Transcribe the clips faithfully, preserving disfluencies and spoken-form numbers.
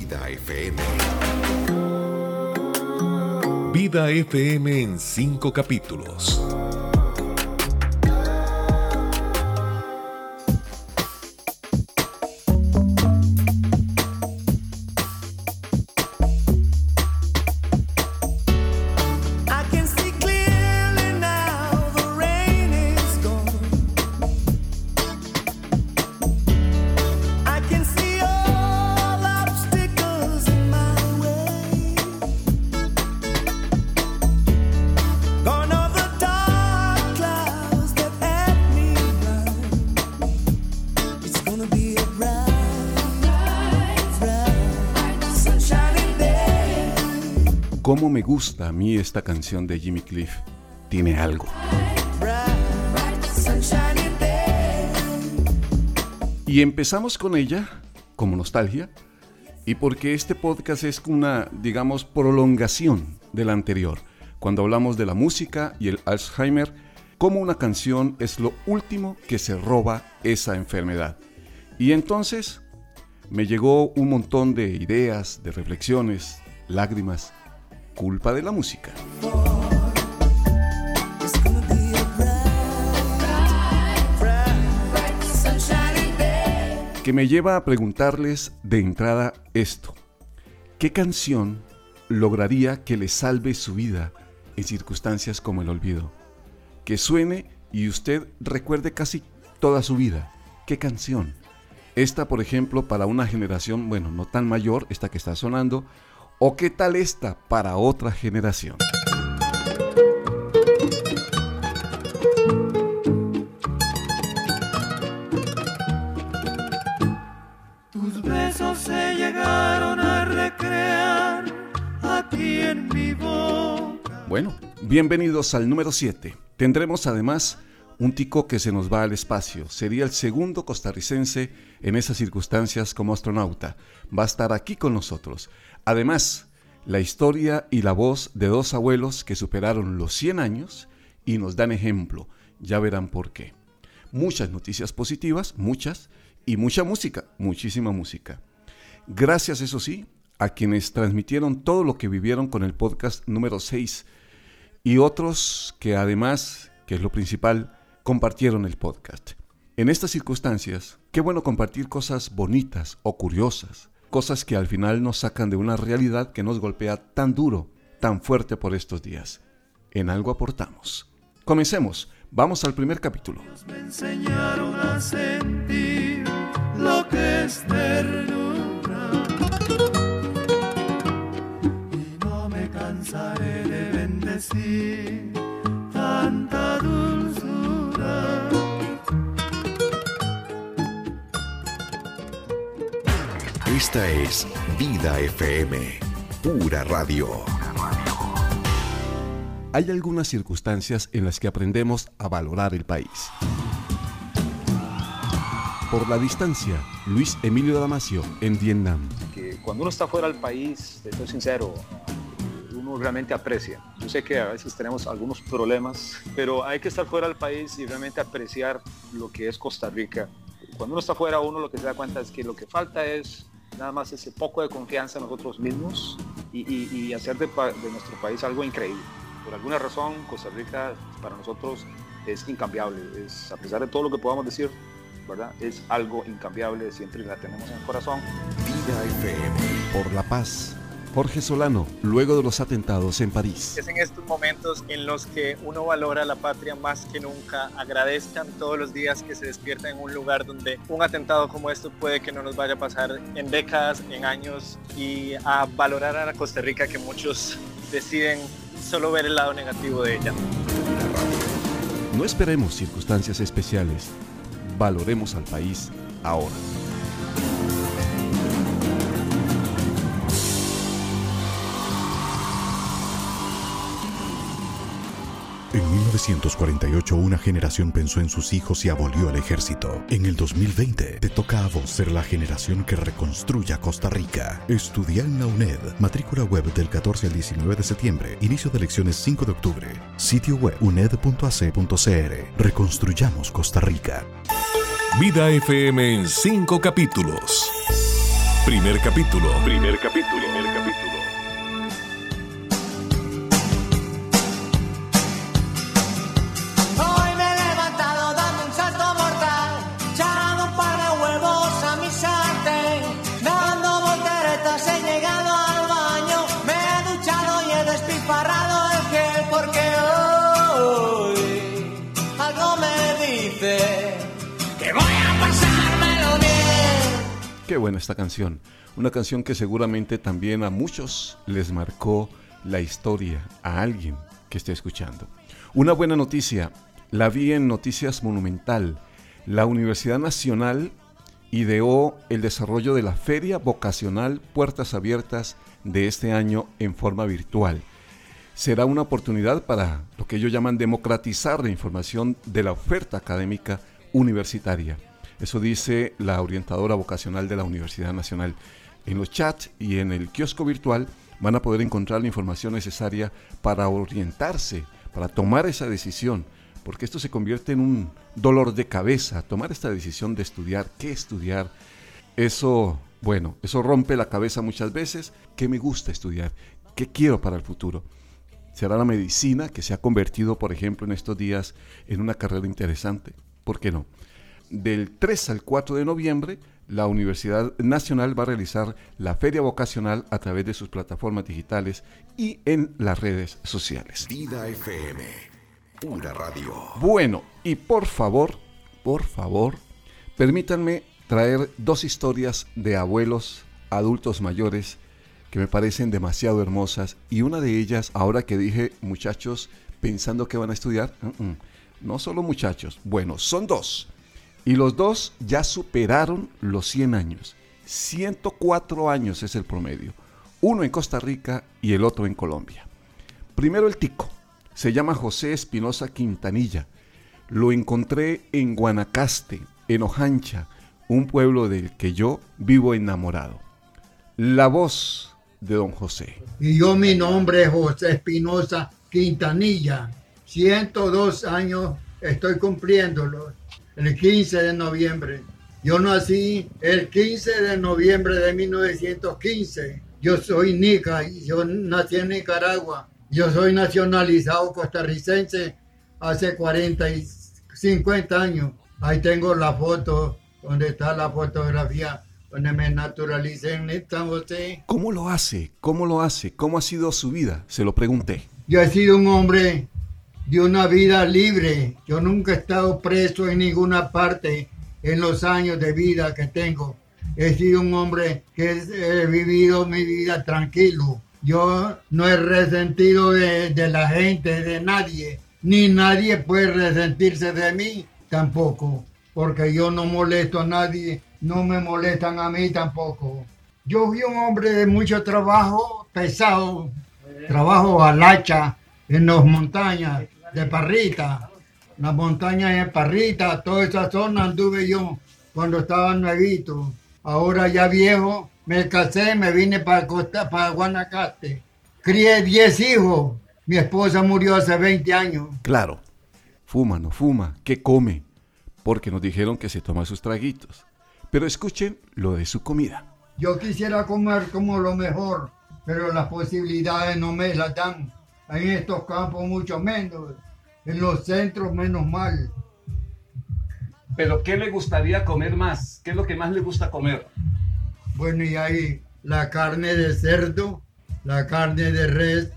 Vida F M. Vida F M en cinco capítulos. Cómo me gusta a mí esta canción de Jimmy Cliff. Tiene algo. Y empezamos con ella como nostalgia y porque este podcast es una, digamos, prolongación del anterior, cuando hablamos de la música y el Alzheimer, como una canción es lo último que se roba esa enfermedad. Y entonces me llegó un montón de ideas, de reflexiones, lágrimas, culpa de la música. Que me lleva a preguntarles de entrada esto: ¿qué canción lograría que le salve su vida en circunstancias como el olvido? Que suene y usted recuerde casi toda su vida. ¿Qué canción? Esta, por ejemplo, para una generación, bueno, no tan mayor, esta que está sonando. ¿O qué tal esta para otra generación? Tus besos se llegaron a recrear aquí en mi boca. Bueno, bienvenidos al número siete. Tendremos además un tico que se nos va al espacio. Sería el segundo costarricense en esas circunstancias como astronauta. Va a estar aquí con nosotros. Además, la historia y la voz de dos abuelos que superaron los cien años y nos dan ejemplo. Ya verán por qué. Muchas noticias positivas, muchas, y mucha música, muchísima música. Gracias, eso sí, a quienes transmitieron todo lo que vivieron con el podcast número seis y otros que además, que es lo principal, compartieron el podcast. En estas circunstancias, qué bueno compartir cosas bonitas o curiosas, cosas que al final nos sacan de una realidad que nos golpea tan duro, tan fuerte por estos días. En algo aportamos. Comencemos. Vamos al primer capítulo. Me enseñaron a sentir lo que es ternura y no me cansaré de bendecir tanta dulzura. Esta es Vida F M, pura radio. Hay algunas circunstancias en las que aprendemos a valorar el país. Por la distancia, Luis Emilio Damasio, en Vietnam. Que cuando uno está fuera del país, te soy sincero, uno realmente aprecia. Yo sé que a veces tenemos algunos problemas, pero hay que estar fuera del país y realmente apreciar lo que es Costa Rica. Cuando uno está fuera, uno lo que se da cuenta es que lo que falta es nada más ese poco de confianza en nosotros mismos y, y, y hacer de, de nuestro país algo increíble. Por alguna razón, Costa Rica para nosotros es incambiable. Es, a pesar de todo lo que podamos decir, ¿verdad? Es algo incambiable, siempre la tenemos en el corazón. Vida F M. Por la paz. Jorge Solano, luego de los atentados en París. Es en estos momentos en los que uno valora la patria más que nunca. Agradezcan todos los días que se despiertan en un lugar donde un atentado como esto puede que no nos vaya a pasar en décadas, en años, y a valorar a la Costa Rica que muchos deciden solo ver el lado negativo de ella. No esperemos circunstancias especiales. Valoremos al país ahora. En mil novecientos cuarenta y ocho, una generación pensó en sus hijos y abolió el ejército. En el dos mil veinte, te toca a vos ser la generación que reconstruya Costa Rica. Estudia en la UNED. Matrícula web del catorce al diecinueve de septiembre. Inicio de elecciones cinco de octubre. Sitio web uned punto a c punto c r. Reconstruyamos Costa Rica. Vida F M en cinco capítulos. Primer capítulo. Primer capítulo. Primer capítulo. Hoy me he levantado dando un salto mortal, echando un par de huevos a mi sartén, dando volteretas he llegado al baño, me he duchado y he despilfarrado el gel porque hoy algo me dice que voy a pasármelo bien. Qué buena esta canción. Una canción que seguramente también a muchos les marcó la historia, a alguien que esté escuchando. Una buena noticia, la vi en Noticias Monumental. La Universidad Nacional ideó el desarrollo de la Feria Vocacional Puertas Abiertas de este año en forma virtual. Será una oportunidad para lo que ellos llaman democratizar la información de la oferta académica universitaria. Eso dice la orientadora vocacional de la Universidad Nacional. En los chats y en el kiosco virtual van a poder encontrar la información necesaria para orientarse, para tomar esa decisión, porque esto se convierte en un dolor de cabeza, tomar esta decisión de estudiar, qué estudiar. Eso, bueno, eso rompe la cabeza muchas veces. ¿Qué me gusta estudiar? ¿Qué quiero para el futuro? ¿Será la medicina, que se ha convertido, por ejemplo, en estos días en una carrera interesante? ¿Por qué no? Del tres al cuatro de noviembre, la Universidad Nacional va a realizar la Feria Vocacional a través de sus plataformas digitales y en las redes sociales. Vida F M, pura radio. Bueno, y por favor, por favor, permítanme traer dos historias de abuelos, adultos mayores, que me parecen demasiado hermosas, y una de ellas, ahora que dije muchachos pensando que van a estudiar, uh-uh, no solo muchachos, bueno, son dos. Y los dos ya superaron los cien años. ciento cuatro años es el promedio. Uno en Costa Rica y el otro en Colombia. Primero el tico. Se llama José Espinosa Quintanilla. Lo encontré en Guanacaste, en Ojancha, un pueblo del que yo vivo enamorado. La voz de don José. Y yo, mi nombre es José Espinosa Quintanilla. ciento dos años estoy cumpliéndolo. El quince de noviembre. Yo nací el quince de noviembre de mil novecientos quince. Yo soy nica, yo nací en Nicaragua. Yo soy nacionalizado costarricense hace cuarenta y cincuenta años. Ahí tengo la foto, donde está la fotografía, donde me naturalicé en San José. ¿Cómo lo hace? ¿Cómo lo hace? ¿Cómo ha sido su vida? Se lo pregunté. Yo he sido un hombre de una vida libre. Yo nunca he estado preso en ninguna parte en los años de vida que tengo. He sido un hombre que he vivido mi vida tranquilo. Yo no he resentido de, de la gente, de nadie. Ni nadie puede resentirse de mí tampoco. Porque yo no molesto a nadie, no me molestan a mí tampoco. Yo fui un hombre de mucho trabajo pesado. Trabajo al hacha en las montañas de Parrita, las montañas de Parrita, toda esa zona anduve yo cuando estaba nuevito. Ahora ya viejo, me casé, me vine para Costa, para Guanacaste. Crié diez hijos. Mi esposa murió hace veinte años. Claro, fuma, no fuma, ¿qué come? Porque nos dijeron que se toma sus traguitos. Pero escuchen lo de su comida. Yo quisiera comer como lo mejor, pero las posibilidades no me las dan. En estos campos mucho menos, en los centros menos mal. ¿Pero qué le gustaría comer más? ¿Qué es lo que más le gusta comer? Bueno, y hay la carne de cerdo, la carne de res.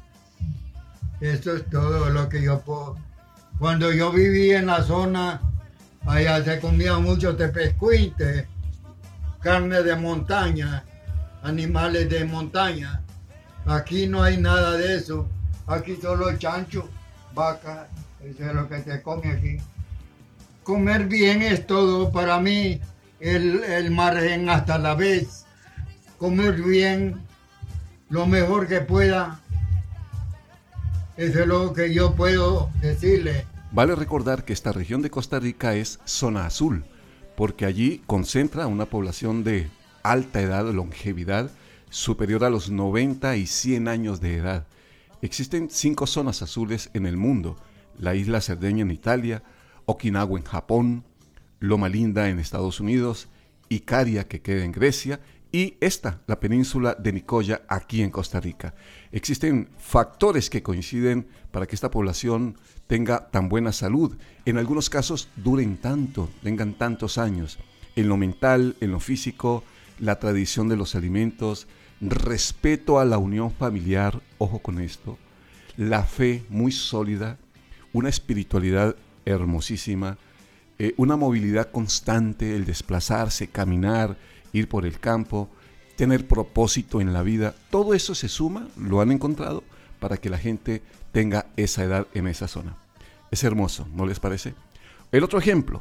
Eso es todo lo que yo puedo. Cuando yo viví en la zona, allá se comía mucho tepescuinte, carne de montaña, animales de montaña. Aquí no hay nada de eso. Aquí solo chancho, vaca, eso es lo que se come aquí. Comer bien es todo para mí, el, el margen hasta la vez. Comer bien, lo mejor que pueda, eso es lo que yo puedo decirle. Vale recordar que esta región de Costa Rica es zona azul, porque allí concentra una población de alta edad, longevidad, superior a los noventa y cien años de edad. Existen cinco zonas azules en el mundo: la isla Cerdeña en Italia, Okinawa en Japón, Loma Linda en Estados Unidos, Icaria, que queda en Grecia, y esta, la península de Nicoya, aquí en Costa Rica. Existen factores que coinciden para que esta población tenga tan buena salud. En algunos casos duren tanto, tengan tantos años. En lo mental, en lo físico, la tradición de los alimentos, respeto a la unión familiar, ojo con esto, la fe muy sólida, una espiritualidad hermosísima, eh, una movilidad constante, el desplazarse, caminar, ir por el campo, tener propósito en la vida. Todo eso se suma, lo han encontrado, para que la gente tenga esa edad en esa zona. Es hermoso, ¿no les parece? El otro ejemplo,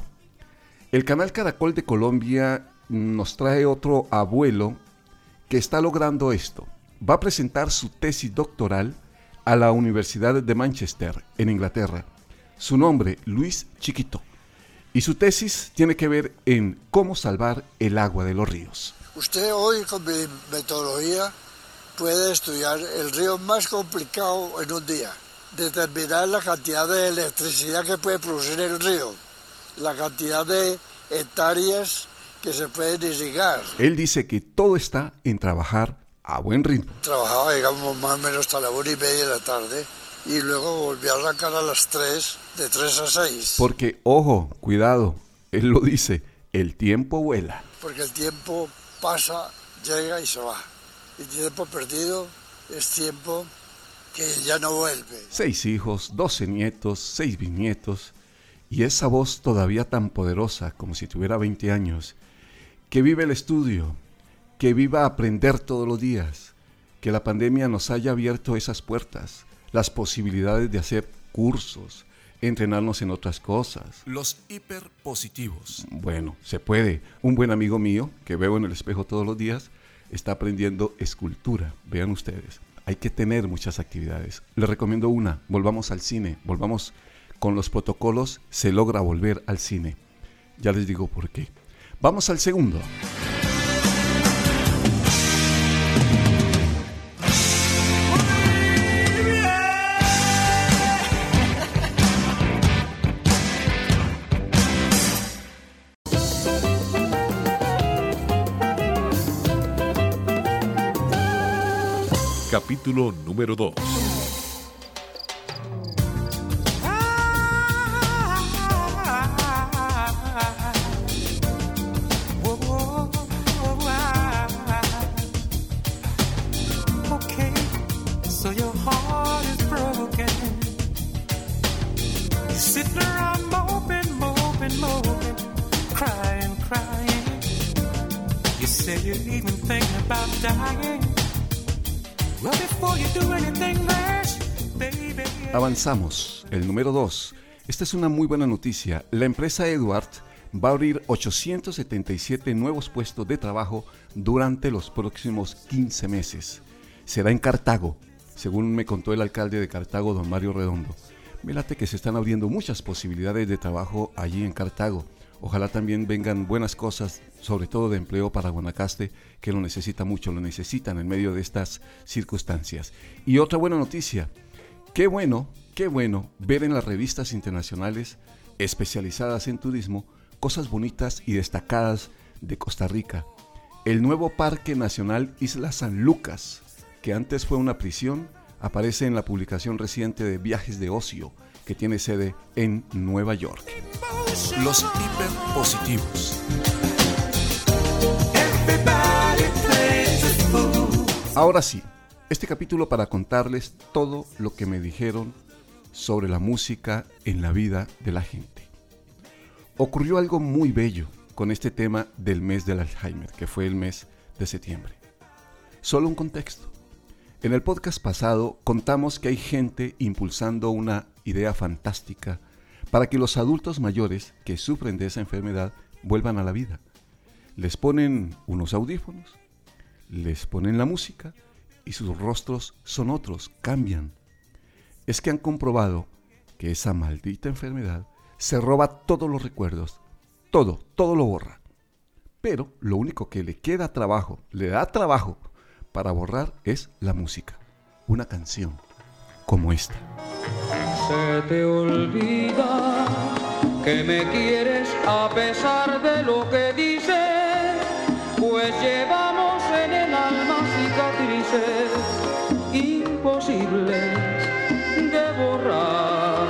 el canal Caracol de Colombia nos trae otro abuelo que está logrando esto. Va a presentar su tesis doctoral a la Universidad de Manchester, en Inglaterra. Su nombre, Luis Chiquito. Y su tesis tiene que ver en cómo salvar el agua de los ríos. Usted hoy con mi metodología puede estudiar el río más complicado en un día. Determinar la cantidad de electricidad que puede producir el río. La cantidad de hectáreas que se pueden irrigar. Él dice que todo está en trabajar a buen ritmo. Trabajaba, digamos, más o menos hasta la una y media de la tarde y luego volví a arrancar a las tres, de tres a seis. Porque, ojo, cuidado, él lo dice, el tiempo vuela. Porque el tiempo pasa, llega y se va. El tiempo perdido es tiempo que ya no vuelve. Seis hijos, doce nietos, seis bisnietos, y esa voz todavía tan poderosa como si tuviera veinte años, que vive el estudio, que viva aprender todos los días, que la pandemia nos haya abierto esas puertas, las posibilidades de hacer cursos, entrenarnos en otras cosas. Los hiperpositivos. Bueno, se puede. Un buen amigo mío, que veo en el espejo todos los días, está aprendiendo escultura. Vean ustedes, hay que tener muchas actividades. Les recomiendo una, volvamos al cine, volvamos con los protocolos, se logra volver al cine. Ya les digo por qué. Vamos al segundo. Capítulo número dos. Avanzamos, el número dos. Esta es una muy buena noticia. La empresa Edward va a abrir ochocientos setenta y siete nuevos puestos de trabajo durante los próximos quince meses. Será en Cartago, según me contó el alcalde de Cartago, don Mario Redondo. Me late que se están abriendo muchas posibilidades de trabajo allí en Cartago. Ojalá también vengan buenas cosas, sobre todo de empleo para Guanacaste, que lo necesita mucho, lo necesitan en medio de estas circunstancias. Y otra buena noticia. Qué bueno, qué bueno ver en las revistas internacionales especializadas en turismo cosas bonitas y destacadas de Costa Rica. El nuevo Parque Nacional Isla San Lucas, que antes fue una prisión, aparece en la publicación reciente de Viajes de Ocio, que tiene sede en Nueva York. Los hiperpositivos. Ahora sí. Este capítulo para contarles todo lo que me dijeron sobre la música en la vida de la gente. Ocurrió algo muy bello con este tema del mes del Alzheimer, que fue el mes de septiembre. Solo un contexto. En el podcast pasado contamos que hay gente impulsando una idea fantástica para que los adultos mayores que sufren de esa enfermedad vuelvan a la vida. Les ponen unos audífonos, les ponen la música y sus rostros son otros, cambian. Es que han comprobado que esa maldita enfermedad se roba todos los recuerdos, todo, todo lo borra. Pero lo único que le queda trabajo, le da trabajo para borrar es la música, una canción como esta. Se te olvida que me quieres a pesar de lo que dices, pues llevamos cicatrices imposibles de borrar.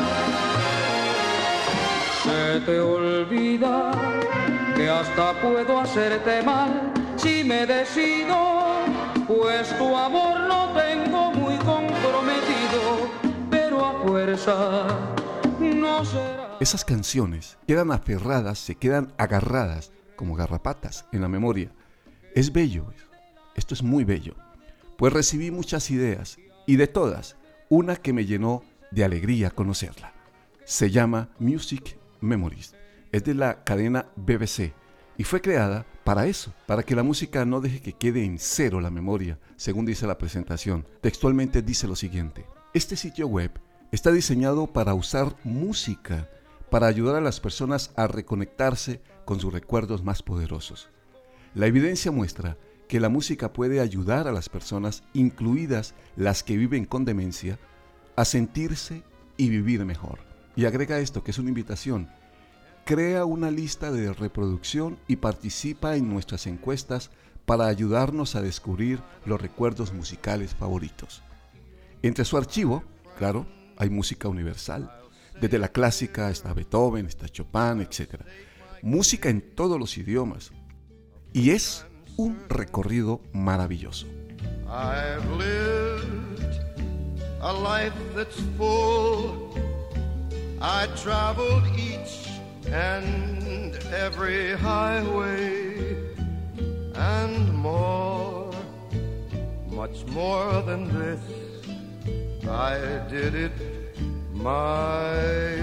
Se te olvida que hasta puedo hacerte mal si me decido, pues tu amor lo tengo muy comprometido, pero a fuerza no será. Esas canciones quedan aferradas, se quedan agarradas como garrapatas en la memoria. Es bello, esto es muy bello, pues recibí muchas ideas y de todas, una que me llenó de alegría conocerla. Se llama Music Memories, es de la cadena B B C y fue creada para eso, para que la música no deje que quede en cero la memoria, según dice la presentación. Textualmente dice lo siguiente: este sitio web está diseñado para usar música, para ayudar a las personas a reconectarse con sus recuerdos más poderosos. La evidencia muestra que la música puede ayudar a las personas, incluidas las que viven con demencia, a sentirse y vivir mejor. Y agrega esto, que es una invitación: crea una lista de reproducción y participa en nuestras encuestas para ayudarnos a descubrir los recuerdos musicales favoritos. Entre su archivo, claro, hay música universal. Desde la clásica está Beethoven, está Chopin, etcétera. Música en todos los idiomas. Y es un recorrido maravilloso. I've lived a life that's full. I traveled each and every highway and more, much more than this. I did it my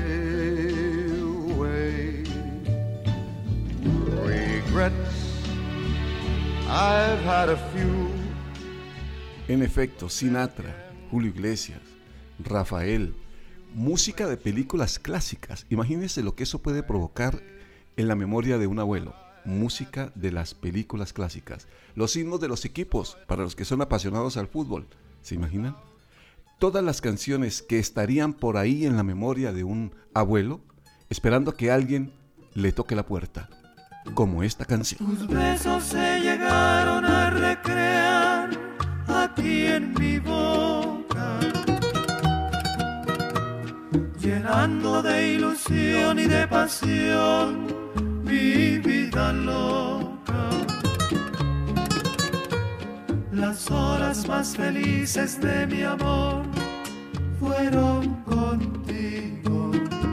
way. Regrets, I've had a few. En efecto, Sinatra, Julio Iglesias, Rafael, música de películas clásicas. Imagínense lo que eso puede provocar en la memoria de un abuelo. Música de las películas clásicas. Los himnos de los equipos, para los que son apasionados al fútbol. ¿Se imaginan? Todas las canciones que estarían por ahí en la memoria de un abuelo, esperando que alguien le toque la puerta, como esta canción. Tus besos se llegaron a recrear aquí en mi boca, llenando de ilusión y de pasión mi vida loca. Las horas más felices de mi amor fueron contigo.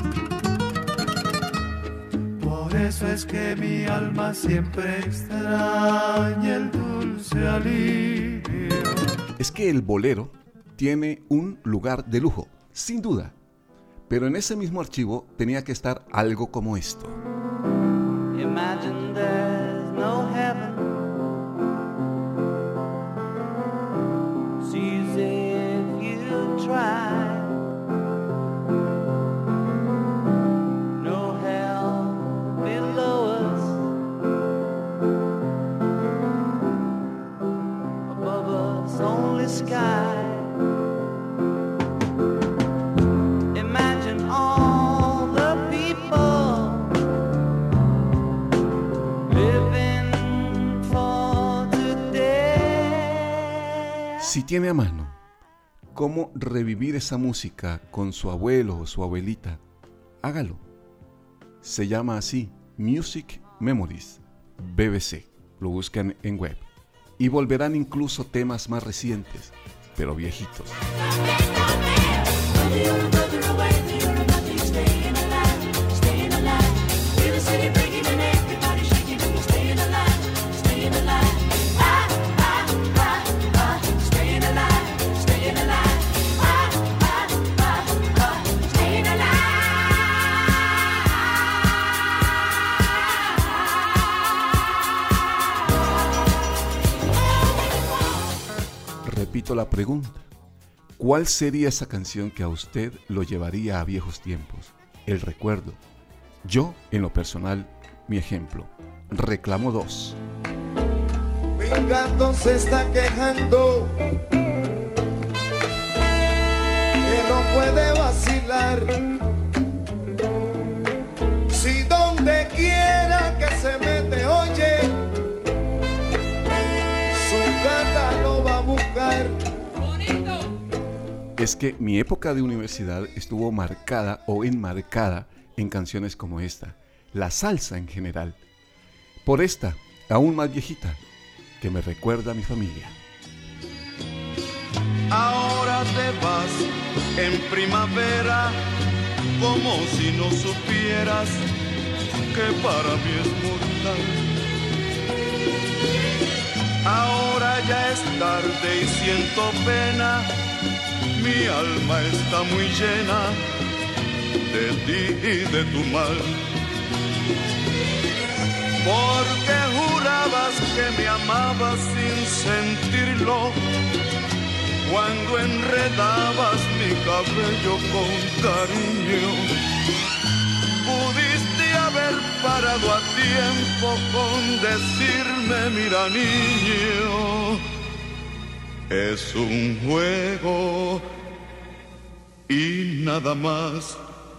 Por eso es que mi alma siempre extraña el dulce alivio. Es que el bolero tiene un lugar de lujo, sin duda. Pero en ese mismo archivo tenía que estar algo como esto. Imagine there's no heaven. See as if you try. No hell below us. Above us only sky. Si tiene a mano cómo revivir esa música con su abuelo o su abuelita, hágalo. Se llama así, Music Memories, B B C. Lo buscan en web. Y volverán incluso temas más recientes, pero viejitos. Repito la pregunta: ¿cuál sería esa canción que a usted lo llevaría a viejos tiempos? El recuerdo. Yo, en lo personal, mi ejemplo. Reclamo dos. Mi gato se está quejando que no puede vacilar. Si donde quiera que se mete, oye, su gata lo va a buscar. mujer. Es que mi época de universidad estuvo marcada o enmarcada en canciones como esta, la salsa en general. Por esta, aún más viejita, que me recuerda a mi familia. Ahora te vas en primavera, como si no supieras que para mí es mortal. Ahora ya es tarde y siento pena, mi alma está muy llena de ti y de tu mal. Porque jurabas que me amabas sin sentirlo, cuando enredabas mi cabello con cariño. Pudiste haber parado a tiempo con decirme, mira niño, es un juego y nada más.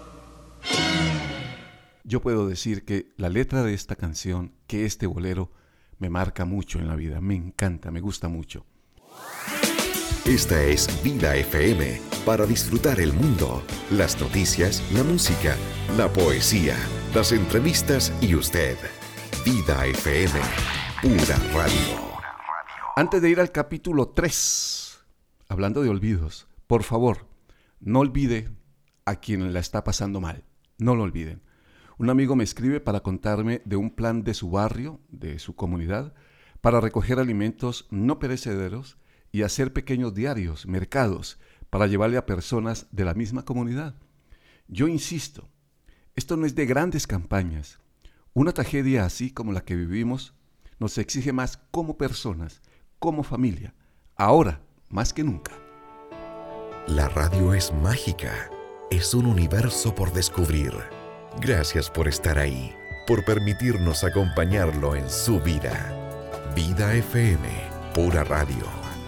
Yo puedo decir que la letra de esta canción, que este bolero, me marca mucho en la vida, me encanta, me gusta mucho. Esta es Vida F M, para disfrutar el mundo, las noticias, la música, la poesía, las entrevistas y usted. Vida F M, pura radio. Antes de ir al capítulo tres, hablando de olvidos, por favor, no olvide a quien la está pasando mal, no lo olviden. Un amigo me escribe para contarme de un plan de su barrio, de su comunidad, para recoger alimentos no perecederos y hacer pequeños diarios, mercados, para llevarle a personas de la misma comunidad. Yo insisto, esto no es de grandes campañas. Una tragedia así como la que vivimos nos exige más como personas, como familia, ahora más que nunca. La radio es mágica, es un universo por descubrir. Gracias por estar ahí, por permitirnos acompañarlo en su vida. Vida F M, pura radio.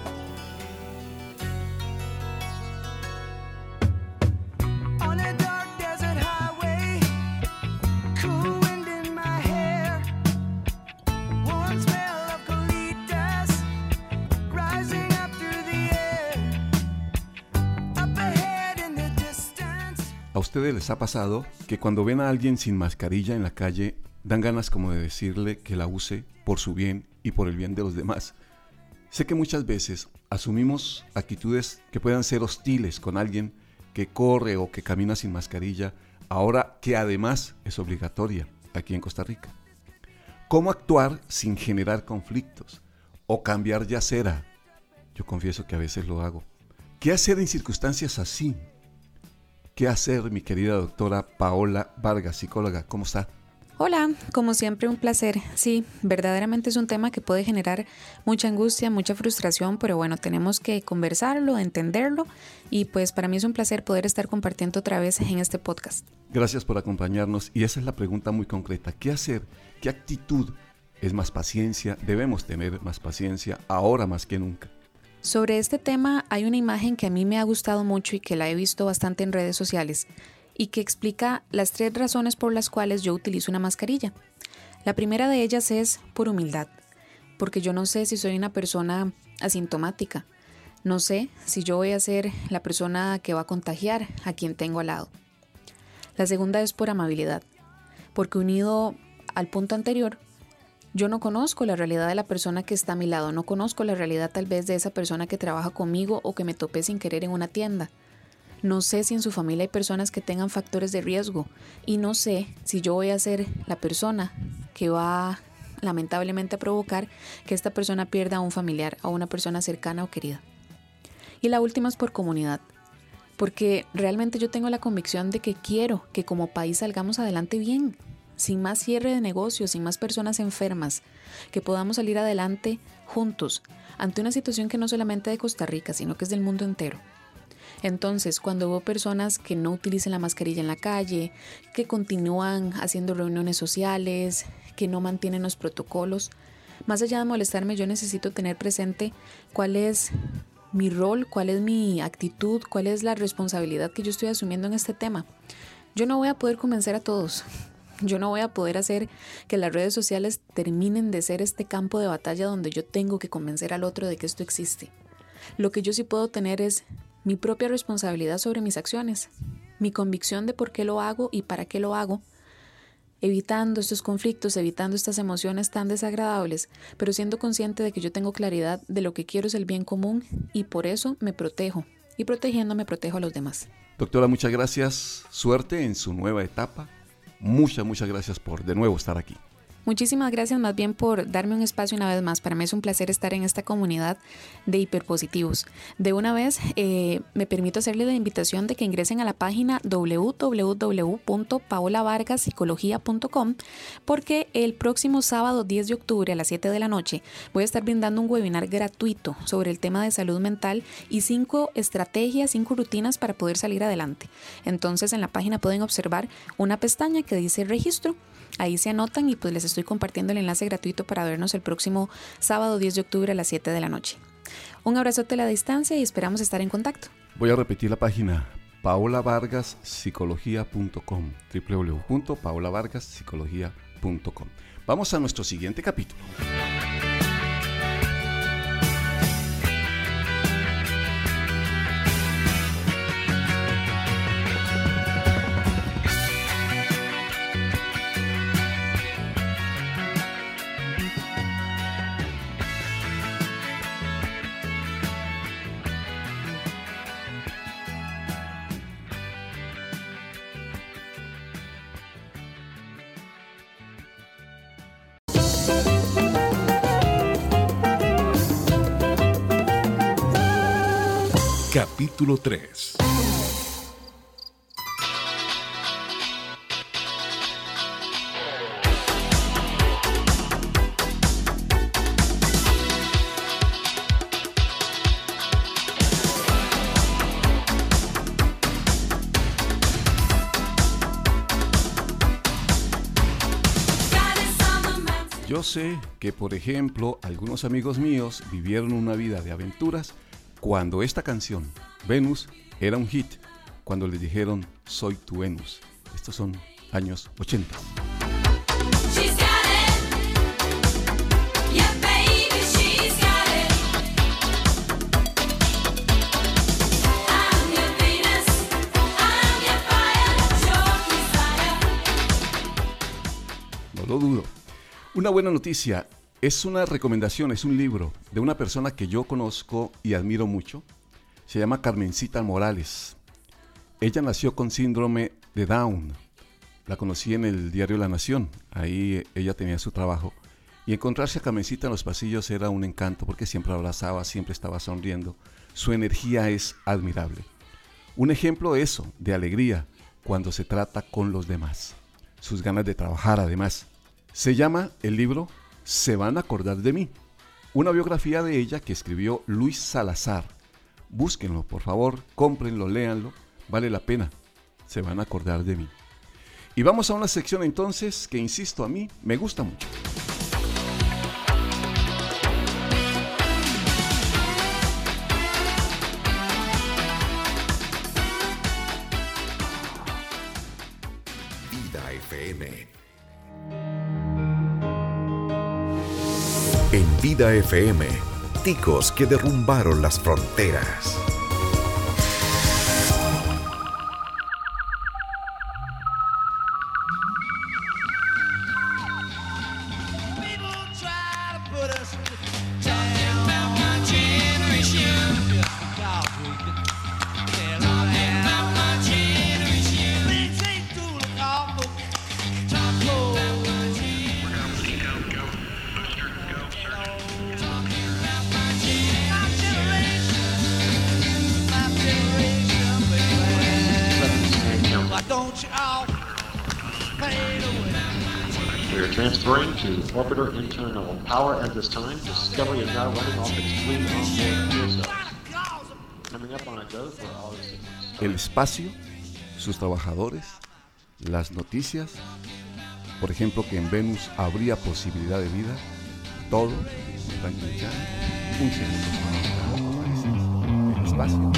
¿A ustedes les ha pasado que cuando ven a alguien sin mascarilla en la calle, dan ganas como de decirle que la use por su bien y por el bien de los demás? Sé que muchas veces asumimos actitudes que puedan ser hostiles con alguien que corre o que camina sin mascarilla, ahora que además es obligatoria aquí en Costa Rica. ¿Cómo actuar sin generar conflictos o cambiar de acera? Yo confieso que a veces lo hago. ¿Qué hacer en circunstancias así? ¿Qué hacer, mi querida doctora Paola Vargas, psicóloga? ¿Cómo está? Hola, como siempre un placer. Sí, verdaderamente es un tema que puede generar mucha angustia, mucha frustración, pero bueno, tenemos que conversarlo, entenderlo y pues para mí es un placer poder estar compartiendo otra vez en este podcast. Gracias por acompañarnos y esa es la pregunta muy concreta. ¿Qué hacer? ¿Qué actitud? ¿Es más paciencia? Debemos tener más paciencia ahora más que nunca. Sobre este tema hay una imagen que a mí me ha gustado mucho y que la he visto bastante en redes sociales y que explica las tres razones por las cuales yo utilizo una mascarilla. La primera de ellas es por humildad, porque yo no sé si soy una persona asintomática, no sé si yo voy a ser la persona que va a contagiar a quien tengo al lado. La segunda es por amabilidad, porque unido al punto anterior, yo no conozco la realidad de la persona que está a mi lado, no conozco la realidad tal vez de esa persona que trabaja conmigo o que me topé sin querer en una tienda. No sé si en su familia hay personas que tengan factores de riesgo y no sé si yo voy a ser la persona que va lamentablemente a provocar que esta persona pierda a un familiar, a una persona cercana o querida. Y la última es por comunidad, porque realmente yo tengo la convicción de que quiero que como país salgamos adelante bien, sin más cierre de negocios, sin más personas enfermas, que podamos salir adelante juntos ante una situación que no solamente de Costa Rica, sino que es del mundo entero. Entonces, cuando veo personas que no utilicen la mascarilla en la calle, que continúan haciendo reuniones sociales, que no mantienen los protocolos, más allá de molestarme, yo necesito tener presente cuál es mi rol, cuál es mi actitud, cuál es la responsabilidad que yo estoy asumiendo en este tema. Yo no voy a poder convencer a todos. Yo no voy a poder hacer que las redes sociales terminen de ser este campo de batalla donde yo tengo que convencer al otro de que esto existe. Lo que yo sí puedo tener es mi propia responsabilidad sobre mis acciones, mi convicción de por qué lo hago y para qué lo hago, evitando estos conflictos, evitando estas emociones tan desagradables, pero siendo consciente de que yo tengo claridad de lo que quiero es el bien común y por eso me protejo. Y protegiéndome protejo a los demás. Doctora, muchas gracias. Suerte en su nueva etapa. Muchas, muchas gracias por de nuevo estar aquí. Muchísimas gracias más bien por darme un espacio una vez más. Para mí es un placer estar en esta comunidad de hiperpositivos. De una vez eh, me permito hacerle la invitación de que ingresen a la página doble u doble u doble u punto paola vargas psicología punto com porque el próximo sábado diez de octubre a las siete de la noche voy a estar brindando un webinar gratuito sobre el tema de salud mental y cinco estrategias, cinco rutinas para poder salir adelante. Entonces en la página pueden observar una pestaña que dice registro. Ahí se anotan y pues les estoy compartiendo el enlace gratuito para vernos el próximo sábado diez de octubre a las siete de la noche. Un abrazote a la distancia y esperamos estar en contacto. Voy a repetir la página paola vargas psicología punto com, doble u doble u doble u punto paola vargas psicología punto com. Vamos a nuestro siguiente capítulo. Capítulo tres. Yo sé que, por ejemplo, algunos amigos míos vivieron una vida de aventuras cuando esta canción, Venus, era un hit, cuando les dijeron, soy tu Venus. Estos son años ochenta. No lo dudo. Una buena noticia. Es una recomendación, es un libro de una persona que yo conozco y admiro mucho. Se llama Carmencita Morales. Ella nació con síndrome de Down. La conocí en el diario La Nación. Ahí ella tenía su trabajo. Y encontrarse a Carmencita en los pasillos era un encanto porque siempre abrazaba, siempre estaba sonriendo. Su energía es admirable. Un ejemplo de eso, de alegría, cuando se trata con los demás. Sus ganas de trabajar además. Se llama el libro Se van a acordar de mí, una biografía de ella que escribió Luis Salazar. Búsquenlo, por favor, cómprenlo, léanlo, vale la pena, se van a acordar de mí. Y vamos a una sección entonces que, insisto, a mí me gusta mucho. Vida F M. En Vida F M, ticos que derrumbaron las fronteras. Transferring to orbiter internal power at this time. Discovery is now running off its three onboard fuel cells. Coming up on a go for all the sequence. El espacio, sus trabajadores, las noticias, por ejemplo que en Venus habría posibilidad de vida, todo, tranquilidad, un segundo, aparece el espacio.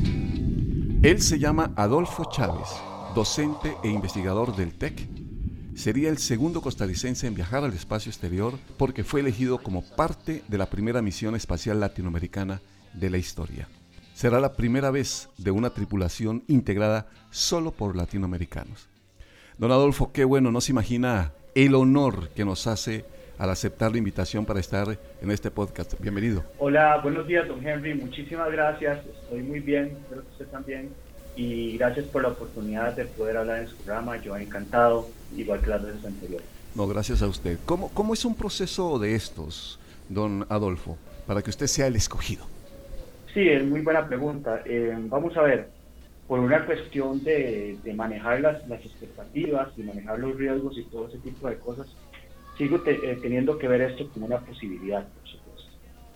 Él se llama Adolfo Chávez, docente e investigador del TEC. sería el segundo costarricense en viajar al espacio exterior porque fue elegido como parte de la primera misión espacial latinoamericana de la historia. Será la primera vez de una tripulación integrada solo por latinoamericanos. Don Adolfo, qué bueno, no se imagina el honor que nos hace al aceptar la invitación para estar en este podcast. Bienvenido. Hola, buenos días, don Henry. Muchísimas gracias. Estoy muy bien, espero que usted también. Y gracias por la oportunidad de poder hablar en su programa. Yo he encantado, igual que las veces anteriores. No, gracias a usted. ¿Cómo, cómo es un proceso de estos, don Adolfo, para que usted sea el escogido? Sí, es muy buena pregunta. Eh, vamos a ver, por una cuestión de, de manejar las, las expectativas y manejar los riesgos y todo ese tipo de cosas, sigo te, eh, teniendo que ver esto como una posibilidad, por supuesto.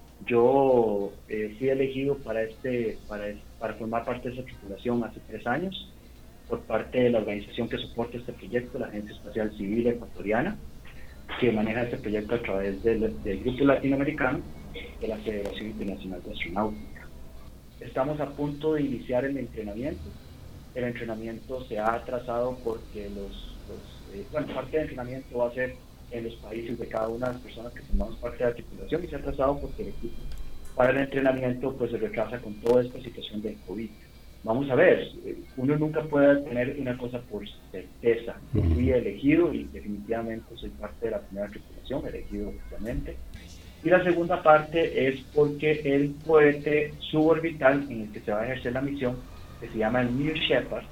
Yo eh, fui elegido para, este, para, para formar parte de esa tripulación hace tres años por parte de la organización que soporta este proyecto, la Agencia Espacial Civil Ecuatoriana, que maneja este proyecto a través del, del Grupo Latinoamericano de la Federación Internacional de Astronáutica. Estamos a punto de iniciar el entrenamiento. El entrenamiento se ha atrasado porque los, los eh, bueno, parte del entrenamiento va a ser en los países de cada una de las personas que formamos parte de la tripulación y se ha atrasado porque el equipo para el entrenamiento pues se retrasa con toda esta situación del COVID. Vamos a ver, uno nunca puede tener una cosa por certeza. Yo fui elegido y definitivamente soy parte de la primera tripulación, elegido oficialmente. Y la segunda parte es porque el cohete suborbital en el que se va a ejercer la misión, que se llama el New Shepard,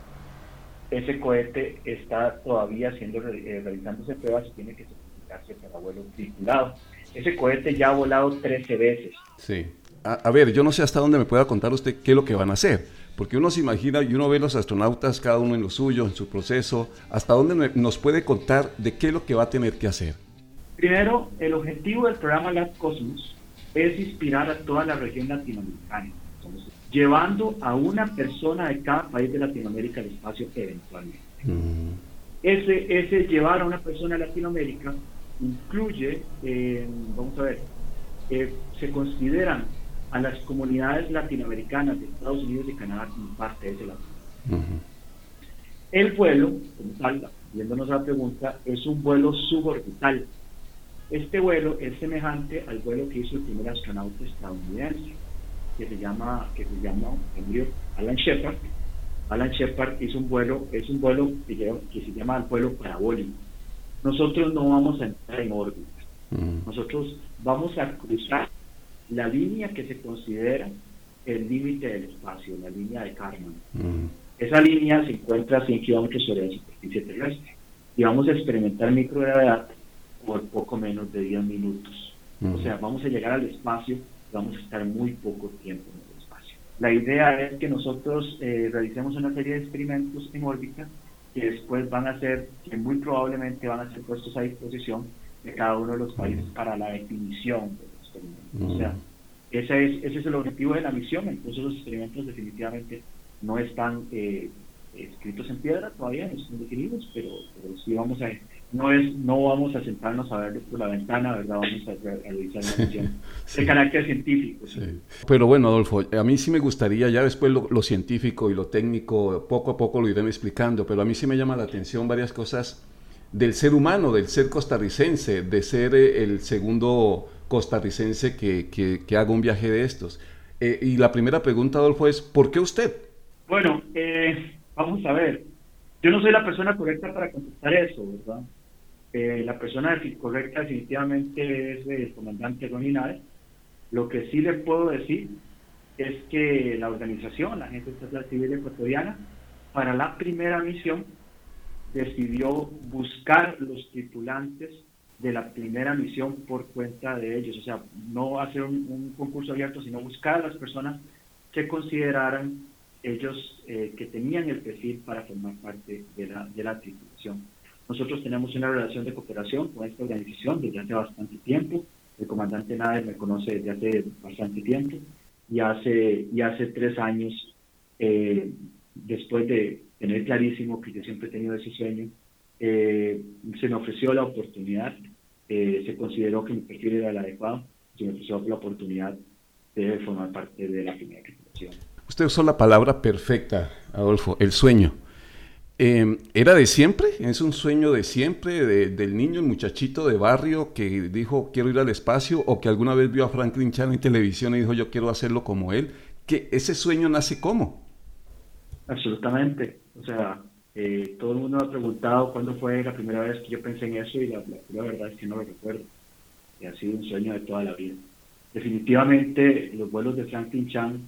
ese cohete está todavía haciendo, eh, realizándose pruebas y tiene que certificarse para vuelo tripulado. Ese cohete ya ha volado trece veces. Sí. A, a ver, yo no sé hasta dónde me pueda contar usted qué es lo que van a hacer, porque uno se imagina y uno ve los astronautas, cada uno en lo suyo, en su proceso. ¿Hasta dónde nos puede contar de qué es lo que va a tener que hacer? Primero, el objetivo del programa Lab Cosmos es inspirar a toda la región latinoamericana, entonces, llevando a una persona de cada país de Latinoamérica al espacio eventualmente. Uh-huh. Ese, ese llevar a una persona a Latinoamérica incluye, eh, vamos a ver, eh, se consideran a las comunidades latinoamericanas de Estados Unidos y Canadá como parte de ese lado. Uh-huh. El vuelo, como tal, viéndonos la pregunta, es un vuelo suborbital. Este vuelo es semejante al vuelo que hizo el primer astronauta estadounidense, que se llama, que se llama Alan Shepard. Alan Shepard hizo un vuelo, es un vuelo que, lleva, que se llama el vuelo parabólico. Nosotros no vamos a entrar en órbita. Uh-huh. Nosotros vamos a cruzar la línea que se considera el límite del espacio, la línea de Kármán. Uh-huh. Esa línea se encuentra a cien kilómetros sobre la superficie terrestre y vamos a experimentar microgravedad por poco menos de diez minutos. Uh-huh. O sea, vamos a llegar al espacio, vamos a estar muy poco tiempo en el espacio. La idea es que nosotros eh, realicemos una serie de experimentos en órbita que después van a ser, que muy probablemente van a ser puestos a disposición de cada uno de los países uh-huh. para la definición de los experimentos. Uh-huh. O sea, ese es, ese es el objetivo de la misión. Entonces los experimentos definitivamente no están eh, escritos en piedra todavía, no están definidos, pero, pero sí vamos a, no es, no vamos a sentarnos a verlo por la ventana, ¿verdad? Vamos a, a realizar una misión sí. de carácter científico. ¿sí? Sí. Pero bueno, Adolfo, a mí sí me gustaría, ya después lo, lo científico y lo técnico, poco a poco lo iré explicando, pero a mí sí me llama la atención varias cosas del ser humano, del ser costarricense, de ser eh, el segundo costarricense que, que, que haga un viaje de estos. Eh, y la primera pregunta, Adolfo, es ¿por qué usted? Bueno, eh, vamos a ver. Yo no soy la persona correcta para contestar eso, ¿verdad? Eh, la persona correcta definitivamente es el comandante Ronnie Naes. Lo que sí le puedo decir es que la organización, la Agencia Espacial Civil Ecuatoriana, para la primera misión decidió buscar los tripulantes de la primera misión por cuenta de ellos. O sea, no hacer un, un concurso abierto, sino buscar a las personas que consideraran ellos eh, que tenían el perfil para formar parte de la, de la tripulación. Nosotros tenemos una relación de cooperación con esta organización desde hace bastante tiempo. El comandante Nader me conoce desde hace bastante tiempo y hace, y hace tres años, eh, después de tener clarísimo que yo siempre he tenido ese sueño, eh, se me ofreció la oportunidad, eh, se consideró que mi perfil era el adecuado, se me ofreció la oportunidad de formar parte de la primera tripulación. Usted usó la palabra perfecta, Adolfo, el sueño. Eh, ¿Era de siempre? ¿Es un sueño de siempre, de, del niño, el muchachito de barrio que dijo quiero ir al espacio, o que alguna vez vio a Franklin Chan en televisión y dijo yo quiero hacerlo como él? ¿Que ese sueño nace cómo? Absolutamente. O sea, eh, todo el mundo me ha preguntado cuándo fue la primera vez que yo pensé en eso, y la, la, la verdad es que no lo recuerdo. Y ha sido un sueño de toda la vida. Definitivamente los vuelos de Franklin Chan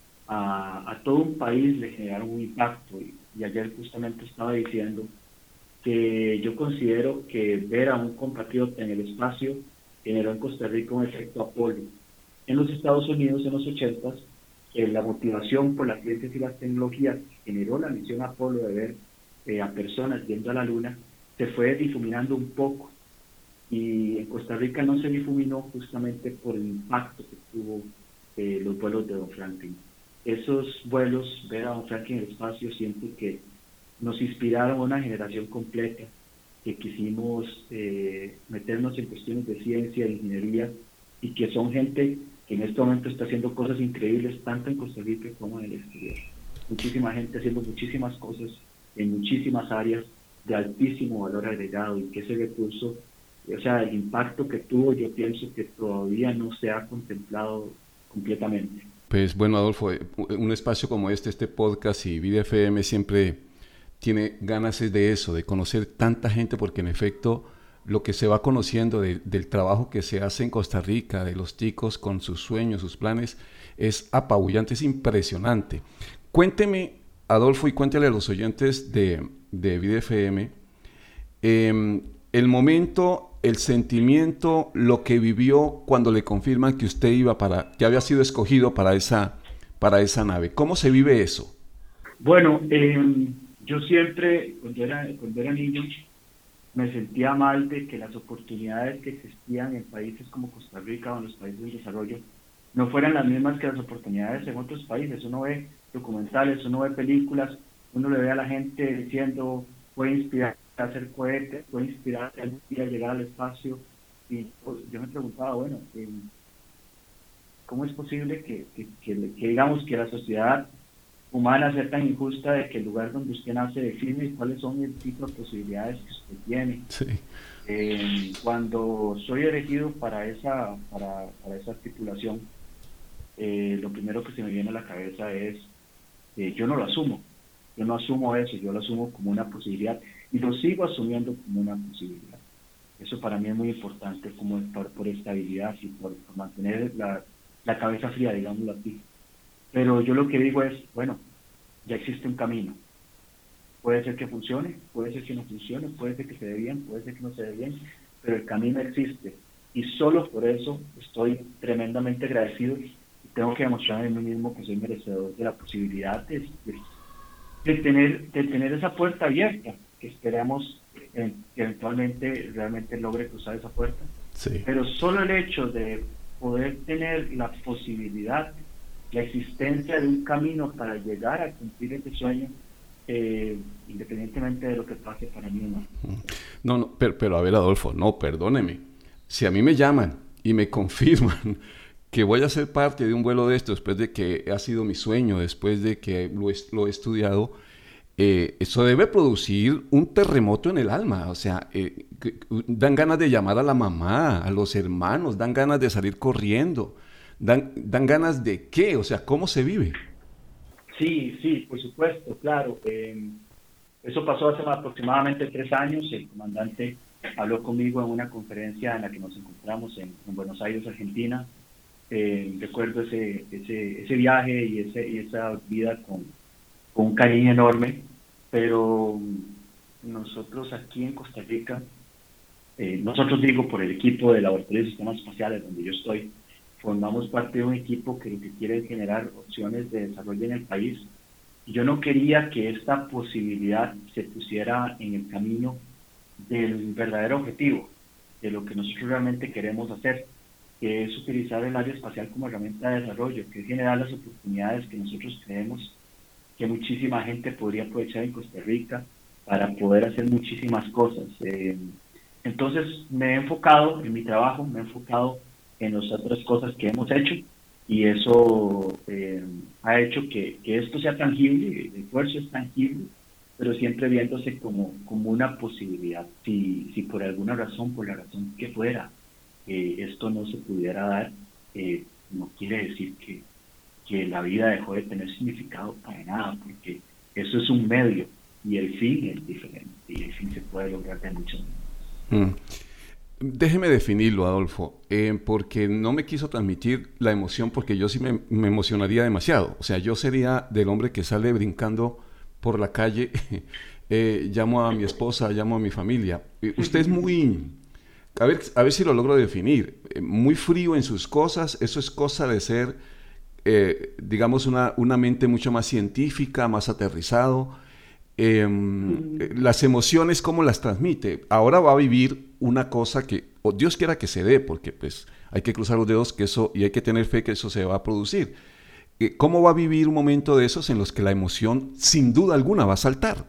a, a todo un país le generaron un impacto, y, y ayer justamente estaba diciendo que yo considero que ver a un compatriota en el espacio generó en Costa Rica un efecto Apolo. En los Estados Unidos en los ochentas, eh, la motivación por las ciencias y las tecnologías que generó la misión Apolo de ver eh, a personas yendo a la Luna se fue difuminando un poco, y en Costa Rica no se difuminó justamente por el impacto que tuvo eh, los vuelos de Don Franklin. Esos vuelos, ver a Don Franklin en el espacio, siento que nos inspiraron a una generación completa que quisimos eh, meternos en cuestiones de ciencia, de ingeniería, y que son gente que en este momento está haciendo cosas increíbles tanto en Costa Rica como en el exterior. Muchísima gente haciendo muchísimas cosas en muchísimas áreas de altísimo valor agregado, y que ese recurso, o sea, el impacto que tuvo, yo pienso que todavía no se ha contemplado completamente. Pues bueno, Adolfo, un espacio como este, este podcast y Vida F M siempre tiene ganas de eso, de conocer tanta gente, porque en efecto lo que se va conociendo de, del trabajo que se hace en Costa Rica, de los chicos con sus sueños, sus planes, es apabullante, es impresionante. Cuénteme, Adolfo, y cuéntele a los oyentes de, de Vida F M, eh, el momento, el sentimiento, lo que vivió cuando le confirman que usted iba para, que había sido escogido para esa, para esa nave. ¿Cómo se vive eso? Bueno, eh, yo siempre, cuando era, cuando era niño, me sentía mal de que las oportunidades que existían en países como Costa Rica o en los países en desarrollo no fueran las mismas que las oportunidades en otros países. Uno ve documentales, uno ve películas, uno le ve a la gente diciendo, puede inspirar a hacer cohetes, puede inspirar a algún día llegar al espacio, y pues, yo me preguntaba, bueno, eh, ¿cómo es posible que, que, que, que digamos que la sociedad humana sea tan injusta de que el lugar donde usted nace define cuáles son el tipo de posibilidades que usted tiene? Sí. Eh, cuando soy elegido para esa, para, para esa titulación, eh, lo primero que se me viene a la cabeza es, eh, yo no lo asumo, yo no asumo eso, yo lo asumo como una posibilidad, y lo sigo asumiendo como una posibilidad. Eso para mí es muy importante, como por, por estabilidad y por, por mantener la, la cabeza fría, digámoslo así. Pero yo lo que digo es, bueno, ya existe un camino. Puede ser que funcione, puede ser que no funcione, puede ser que se dé bien, puede ser que no se dé bien, pero el camino existe. Y solo por eso estoy tremendamente agradecido, y tengo que demostrar en mí mismo que soy merecedor de la posibilidad de, de, de, tener, de tener esa puerta abierta, que esperemos eh, que eventualmente realmente logre cruzar esa puerta. Sí. Pero solo el hecho de poder tener la posibilidad, la existencia de un camino para llegar a cumplir ese sueño, eh, independientemente de lo que pase, para mí no. No, no, pero, pero a ver, Adolfo, no, perdóneme. Si a mí me llaman y me confirman que voy a ser parte de un vuelo de esto, después de que ha sido mi sueño, después de que lo he, lo he estudiado, eh, eso debe producir un terremoto en el alma. O sea, eh, dan ganas de llamar a la mamá, a los hermanos, dan ganas de salir corriendo. Dan, dan ganas de qué, o sea, ¿cómo se vive? Sí, sí, por supuesto, claro. Eh, eso pasó hace aproximadamente tres años. El comandante habló conmigo en una conferencia en la que nos encontramos en, en Buenos Aires, Argentina. Eh, recuerdo ese, ese, ese viaje y, ese, y esa vida con, con un cariño enorme, pero nosotros aquí en Costa Rica, eh, nosotros digo por el equipo de Laboratorio de Sistemas Espaciales donde yo estoy, formamos parte de un equipo que lo que quiere es generar opciones de desarrollo en el país. Y yo no quería que esta posibilidad se pusiera en el camino del verdadero objetivo, de lo que nosotros realmente queremos hacer, que es utilizar el área espacial como herramienta de desarrollo, que es generar las oportunidades que nosotros creemos que muchísima gente podría aprovechar en Costa Rica para poder hacer muchísimas cosas. Eh, entonces me he enfocado en mi trabajo, me he enfocado en las otras cosas que hemos hecho, y eso eh, ha hecho que, que esto sea tangible, el esfuerzo es tangible, pero siempre viéndose como, como una posibilidad. Si, si por alguna razón, por la razón que fuera, eh, esto no se pudiera dar, eh, no quiere decir que, que la vida dejó de tener significado para nada, porque eso es un medio y el fin es diferente y el fin se puede lograr de muchas maneras. Mm. Déjeme definirlo, Adolfo, eh, porque no me quiso transmitir la emoción, porque yo sí me, me emocionaría demasiado. O sea, yo sería del hombre que sale brincando por la calle, eh, llamo a mi esposa, llamo a mi familia. Eh, usted es muy, a ver, a ver si lo logro definir, eh, muy frío en sus cosas. Eso es cosa de ser, eh, digamos, una, una mente mucho más científica, más aterrizado. Eh, mm. Las emociones, ¿cómo las transmite? Ahora va a vivir una cosa que, o Dios quiera que se dé, porque pues hay que cruzar los dedos que eso, y hay que tener fe que eso se va a producir. Eh, ¿Cómo va a vivir un momento de esos en los que la emoción, sin duda alguna, va a saltar?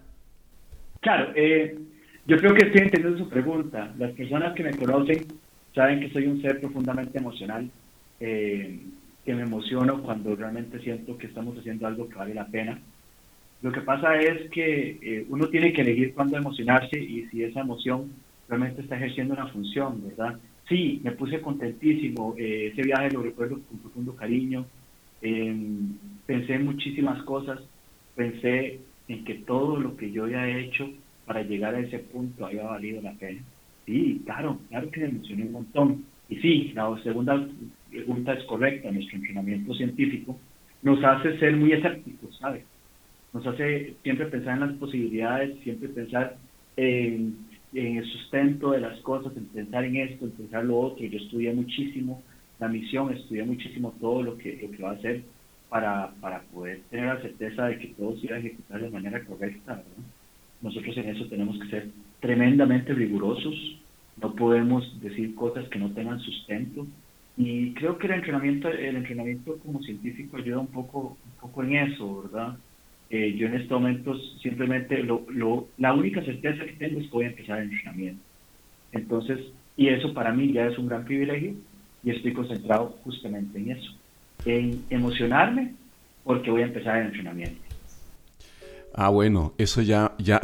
Claro, eh, yo creo que estoy entendiendo su pregunta. Las personas que me conocen saben que soy un ser profundamente emocional, eh, que me emociono cuando realmente siento que estamos haciendo algo que vale la pena. Lo que pasa es que eh, uno tiene que elegir cuándo emocionarse y si esa emoción realmente está ejerciendo una función, ¿verdad? Sí, me puse contentísimo, eh, ese viaje lo recuerdo con profundo cariño, eh, pensé en muchísimas cosas, pensé en que todo lo que yo había hecho para llegar a ese punto había valido la pena. Sí, claro, claro que me emocioné un montón. Y sí, la segunda pregunta es correcta, nuestro entrenamiento científico nos hace ser muy escépticos, ¿sabes? Nos hace siempre pensar en las posibilidades, siempre pensar en, en el sustento de las cosas, en pensar en esto, en pensar lo otro. Yo estudié muchísimo la misión, estudié muchísimo todo lo que, lo que va a hacer para, para poder tener la certeza de que todo se iba a ejecutar de manera correcta, ¿verdad? Nosotros en eso tenemos que ser tremendamente rigurosos, no podemos decir cosas que no tengan sustento. Y creo que el entrenamiento, el entrenamiento como científico ayuda un poco, un poco en eso, ¿verdad? Eh, yo en estos momentos simplemente lo, lo, la única certeza que tengo es que voy a empezar el entrenamiento. Entonces, y eso para mí ya es un gran privilegio y estoy concentrado justamente en eso, en emocionarme porque voy a empezar el entrenamiento. Ah, bueno, eso ya, ya,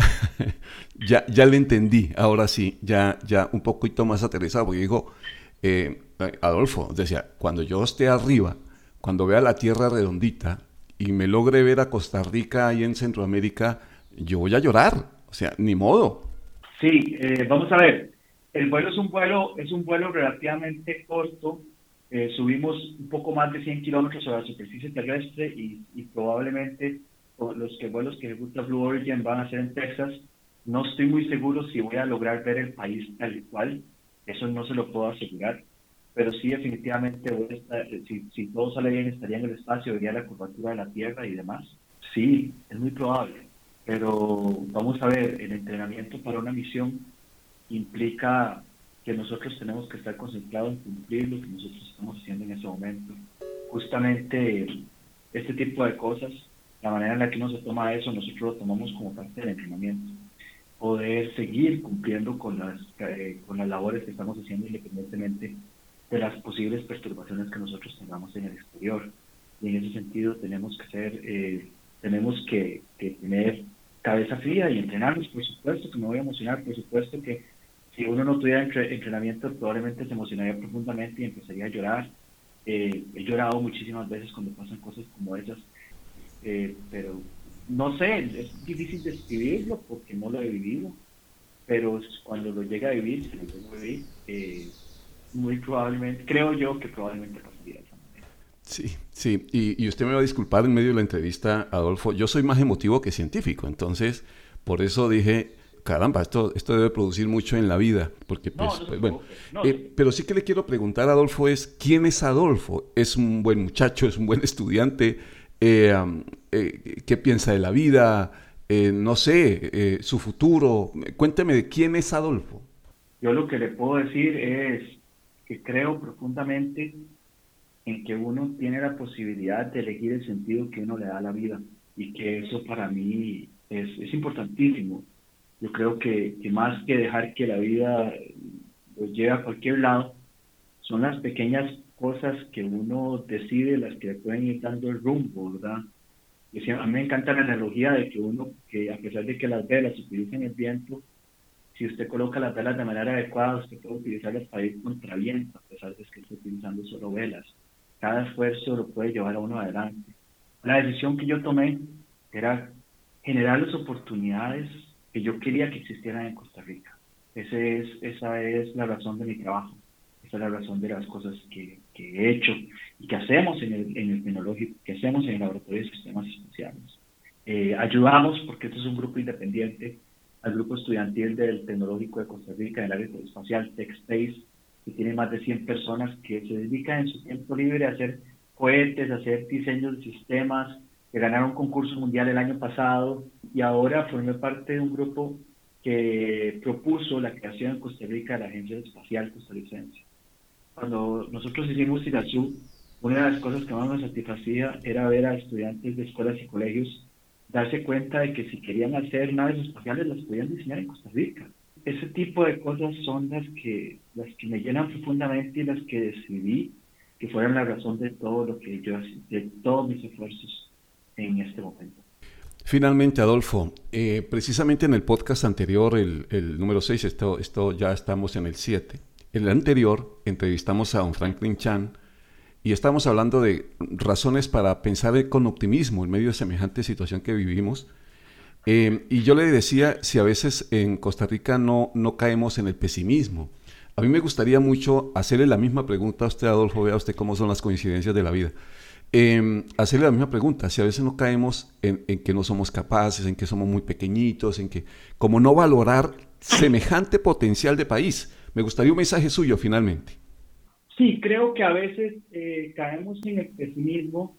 ya, ya le entendí. Ahora sí, ya, ya un poquito más aterrizado, porque digo, eh, Adolfo decía, cuando yo esté arriba, cuando vea la tierra redondita y me logre ver a Costa Rica ahí en Centroamérica, yo voy a llorar, o sea, ni modo. Sí, eh, vamos a ver, el vuelo es un vuelo, es un vuelo relativamente corto, eh, subimos un poco más de cien kilómetros sobre la superficie terrestre y, y probablemente los que vuelos que ejecuta Blue Origin van a ser en Texas. No estoy muy seguro si voy a lograr ver el país tal cual, eso no se lo puedo asegurar, pero sí definitivamente voy a estar, si, si todo sale bien estaría en el espacio, vería la curvatura de la Tierra y demás. Sí, es muy probable, pero vamos a ver, el entrenamiento para una misión implica que nosotros tenemos que estar concentrados en cumplir lo que nosotros estamos haciendo en ese momento. Justamente este tipo de cosas, la manera en la que uno se toma eso, nosotros lo tomamos como parte del entrenamiento. Poder seguir cumpliendo con las, eh, con las labores que estamos haciendo independientemente de las posibles perturbaciones que nosotros tengamos en el exterior. Y en ese sentido tenemos que ser, eh, tenemos que, que tener cabeza fría y entrenarnos. Por supuesto que me voy a emocionar, por supuesto que si uno no tuviera entre, entrenamiento probablemente se emocionaría profundamente y empezaría a llorar. Eh, he llorado muchísimas veces cuando pasan cosas como esas, eh, pero no sé, es difícil describirlo porque no lo he vivido, pero cuando lo llega a vivir, si lo llego a vivir, eh, muy probablemente, creo yo que probablemente pasaría de esa manera. Sí, sí, y, y usted me va a disculpar en medio de la entrevista, Adolfo, yo soy más emotivo que científico, entonces por eso dije, caramba, esto, esto debe producir mucho en la vida, porque pues, no, no pues bueno, no, eh, pero sí que le quiero preguntar a Adolfo es, ¿quién es Adolfo? ¿Es un buen muchacho, es un buen estudiante? Eh, eh, ¿Qué piensa de la vida? Eh, no sé, eh, su futuro, cuénteme de quién es Adolfo. Yo lo que le puedo decir es que creo profundamente en que uno tiene la posibilidad de elegir el sentido que uno le da a la vida y que eso para mí es, es importantísimo. Yo creo que, que más que dejar que la vida los lleve a cualquier lado, son las pequeñas cosas que uno decide las que le pueden ir dando el rumbo, ¿verdad? Y a mí me encanta la analogía de que uno, que a pesar de que las velas utilizan el viento, si usted coloca las velas de manera adecuada, usted puede utilizarlas para ir contra viento, a pesar de que esté utilizando solo velas. Cada esfuerzo lo puede llevar a uno adelante. La decisión que yo tomé era generar las oportunidades que yo quería que existieran en Costa Rica. Ese es, esa es la razón de mi trabajo. Esa es la razón de las cosas que, que he hecho y que hacemos en el, en el tecnológico, que hacemos en el Laboratorio de Sistemas Espaciales. Eh, ayudamos, porque esto es un grupo independiente, al grupo estudiantil del Tecnológico de Costa Rica, del área espacial TechSpace, que tiene más de cien personas que se dedican en su tiempo libre a hacer cohetes, a hacer diseños de sistemas, que ganaron un concurso mundial el año pasado, y ahora formé parte de un grupo que propuso la creación en Costa Rica de la Agencia Espacial Costarricense. Cuando nosotros hicimos IRASU, una de las cosas que más nos satisfacía era ver a estudiantes de escuelas y colegios darse cuenta de que si querían hacer naves espaciales las podían diseñar en Costa Rica. Ese tipo de cosas son las que, las que me llenan profundamente y las que decidí que fueran la razón de todo lo que yo, de todos mis esfuerzos en este momento. Finalmente, Adolfo, eh, precisamente en el podcast anterior, el, el número seis, esto, esto ya estamos en el siete. En el anterior entrevistamos a don Franklin Chan y estamos hablando de razones para pensar con optimismo en medio de semejante situación que vivimos. Eh, y yo le decía si a veces en Costa Rica no, no caemos en el pesimismo. A mí me gustaría mucho hacerle la misma pregunta a usted, Adolfo, vea usted cómo son las coincidencias de la vida. Eh, hacerle la misma pregunta, si a veces no caemos en, en que no somos capaces, en que somos muy pequeñitos, en que como no valorar semejante potencial de país. Me gustaría un mensaje suyo finalmente. Sí, creo que a veces eh, caemos en el pesimismo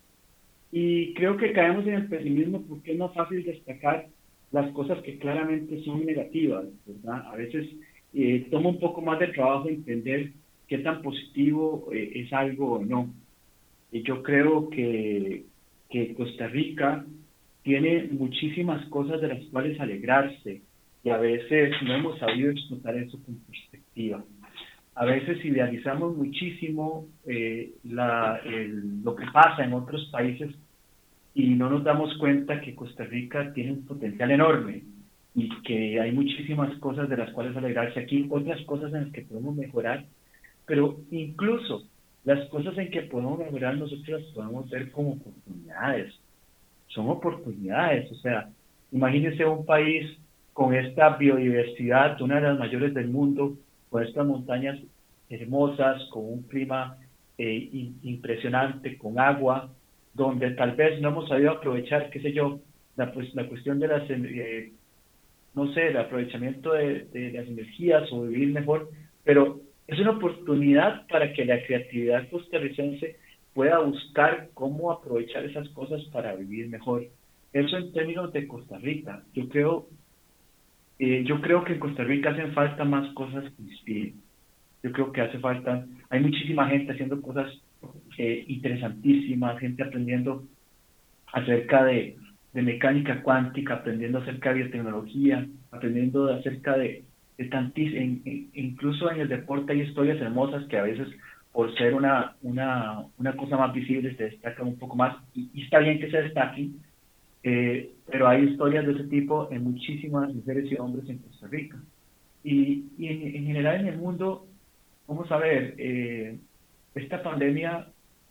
y creo que caemos en el pesimismo porque es más fácil destacar las cosas que claramente son negativas, ¿verdad? A veces eh, toma un poco más de trabajo entender qué tan positivo eh, es algo o no. Y yo creo que, que Costa Rica tiene muchísimas cosas de las cuales alegrarse y a veces no hemos sabido explotar eso con perspectiva. A veces idealizamos muchísimo eh, la, el, lo que pasa en otros países y no nos damos cuenta que Costa Rica tiene un potencial enorme y que hay muchísimas cosas de las cuales alegrarse aquí, otras cosas en las que podemos mejorar, pero incluso las cosas en que podemos mejorar nosotros las podemos ver como oportunidades. Son oportunidades, o sea, imagínense un país con esta biodiversidad, una de las mayores del mundo, con estas montañas hermosas, con un clima eh, in, impresionante, con agua, donde tal vez no hemos sabido aprovechar, qué sé yo, la, pues, la cuestión de las, eh, no sé, el aprovechamiento de, de las energías o vivir mejor, pero es una oportunidad para que la creatividad costarricense pueda buscar cómo aprovechar esas cosas para vivir mejor. Eso en términos de Costa Rica. Yo creo, eh, yo creo que en Costa Rica hacen falta más cosas que inspiren. Yo creo que hace falta, hay muchísima gente haciendo cosas eh, interesantísimas, gente aprendiendo acerca de, de mecánica cuántica, aprendiendo acerca de biotecnología, aprendiendo acerca de, de tantis, en, en, incluso en el deporte hay historias hermosas que a veces por ser una, una, una cosa más visible se destacan un poco más, y, y está bien que se destaquen, eh, pero hay historias de ese tipo en muchísimas mujeres y hombres en Costa Rica. Y, y en, en general en el mundo, vamos a ver, eh, esta pandemia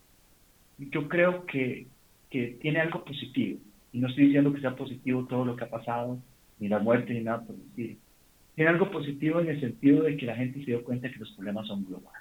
yo creo que, que tiene algo positivo, y no estoy diciendo que sea positivo todo lo que ha pasado, ni la muerte, ni nada por el estilo. Tiene algo positivo en el sentido de que la gente se dio cuenta que los problemas son globales.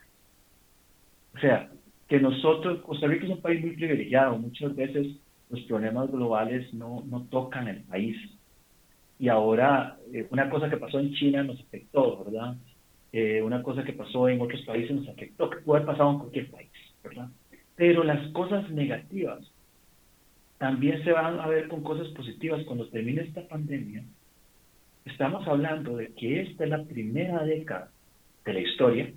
O sea, que nosotros, Costa Rica es un país muy privilegiado, muchas veces los problemas globales no, no tocan el país. Y ahora, eh, una cosa que pasó en China nos afectó, ¿verdad? Eh, una cosa que pasó en otros países nos afectó, que puede haber pasado en cualquier país, ¿verdad? Pero las cosas negativas también se van a ver con cosas positivas. Cuando termine esta pandemia, estamos hablando de que esta es la primera década de la historia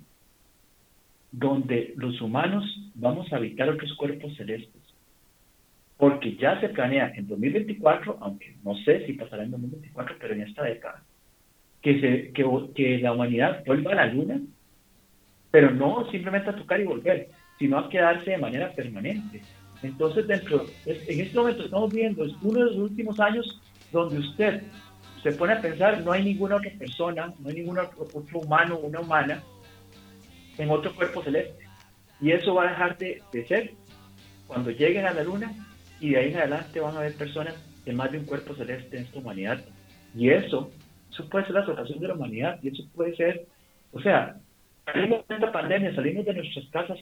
donde los humanos vamos a habitar otros cuerpos celestes. Porque ya se planea en dos mil veinticuatro, aunque no sé si pasará en dos mil veinticuatro, pero en esta década, que, se, que, que la humanidad vuelva a la Luna, pero no simplemente a tocar y volver, sino a quedarse de manera permanente. Entonces, dentro, en este momento estamos viendo, es uno de los últimos años donde usted se pone a pensar, no hay ninguna otra persona, no hay ningún otro humano o una humana en otro cuerpo celeste. Y eso va a dejar de, de ser cuando lleguen a la luna, y de ahí en adelante van a haber personas de más de un cuerpo celeste en esta humanidad. Y eso, eso puede ser la salvación de la humanidad, y eso puede ser, o sea, salimos de esta pandemia, salimos de nuestras casas.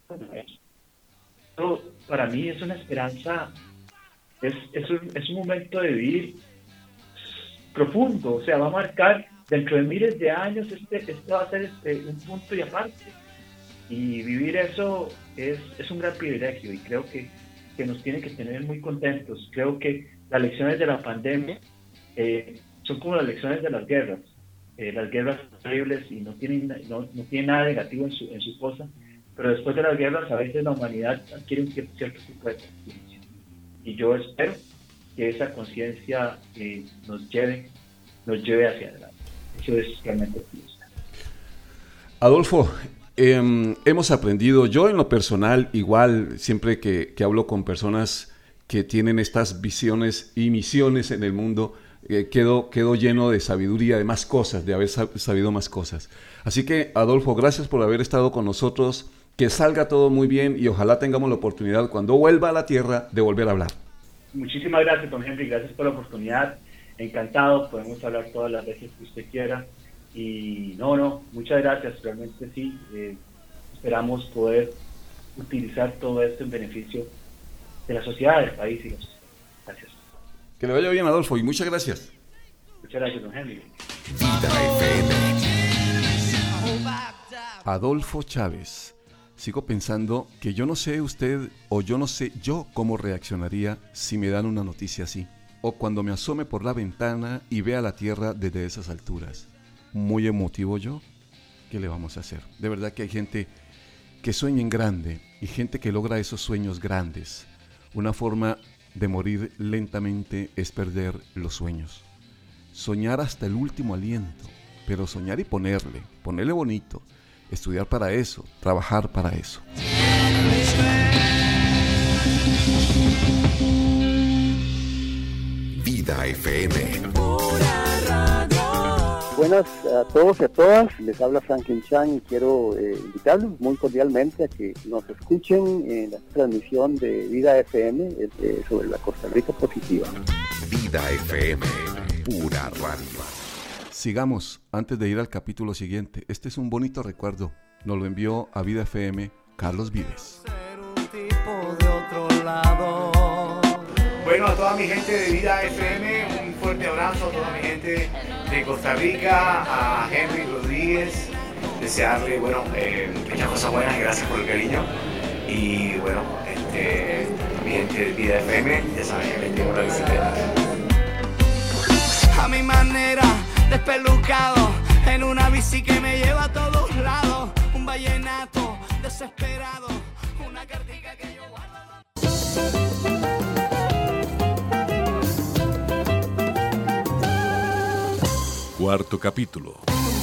Esto, para mí es una esperanza, es, es, un, es un momento de vivir profundo, o sea, va a marcar dentro de miles de años, este, este va a ser este, un punto y aparte, y vivir eso es, es un gran privilegio, y creo que, que nos tiene que tener muy contentos. Creo que las lecciones de la pandemia eh, son como las lecciones de las guerras, eh, las guerras terribles, y no tienen, no, no tienen nada negativo en su, en su cosa, pero después de las guerras a veces la humanidad adquiere un cierto tipo de conciencia, y yo espero que esa conciencia eh, nos lleve nos lleve hacia adelante. Eso es realmente optimista. Adolfo, eh, hemos aprendido, yo en lo personal, igual siempre que, que hablo con personas que tienen estas visiones y misiones en el mundo, eh, quedo, quedo lleno de sabiduría, de más cosas, de haber sabido más cosas. Así que, Adolfo, gracias por haber estado con nosotros, que salga todo muy bien y ojalá tengamos la oportunidad, cuando vuelva a la Tierra, de volver a hablar. Muchísimas gracias, don Henry, gracias por la oportunidad. Encantado, podemos hablar todas las veces que usted quiera. Y no, no, muchas gracias, realmente sí. Eh, esperamos poder utilizar todo esto en beneficio de la sociedad, del país y los. Gracias. Que le vaya bien, Adolfo, y muchas gracias. Muchas gracias, don Henry. Vida F M. Adolfo Chávez. Sigo pensando que yo no sé usted o yo no sé yo cómo reaccionaría si me dan una noticia así, o cuando me asome por la ventana y vea la Tierra desde esas alturas. Muy emotivo yo. ¿Qué le vamos a hacer? De verdad que hay gente que sueña en grande y gente que logra esos sueños grandes. Una forma de morir lentamente es perder los sueños. Soñar hasta el último aliento, pero soñar y ponerle, ponerle bonito. Estudiar para eso, trabajar para eso. Vida F M. Buenas a todos y a todas, les habla Franklin Chan y quiero eh, invitarlos muy cordialmente a que nos escuchen en la transmisión de Vida F M eh, sobre la Costa Rica positiva. Vida F M, pura radio. Sigamos antes de ir al capítulo siguiente. Este es un bonito recuerdo. Nos lo envió a Vida F M Carlos Vives. Bueno, a toda mi gente de Vida F M, un fuerte abrazo a toda mi gente de Costa Rica, a Henry Rodríguez, desearle, bueno, eh, muchas cosas buenas y gracias por el cariño. Y bueno, este, a mi gente de Vida F M, ya saben que les tengo la bicicleta. A mi manera, despelucado, en una bici que me lleva a todos lados, un vallenato desesperado, una cartica que yo guardo. Cuarto capítulo.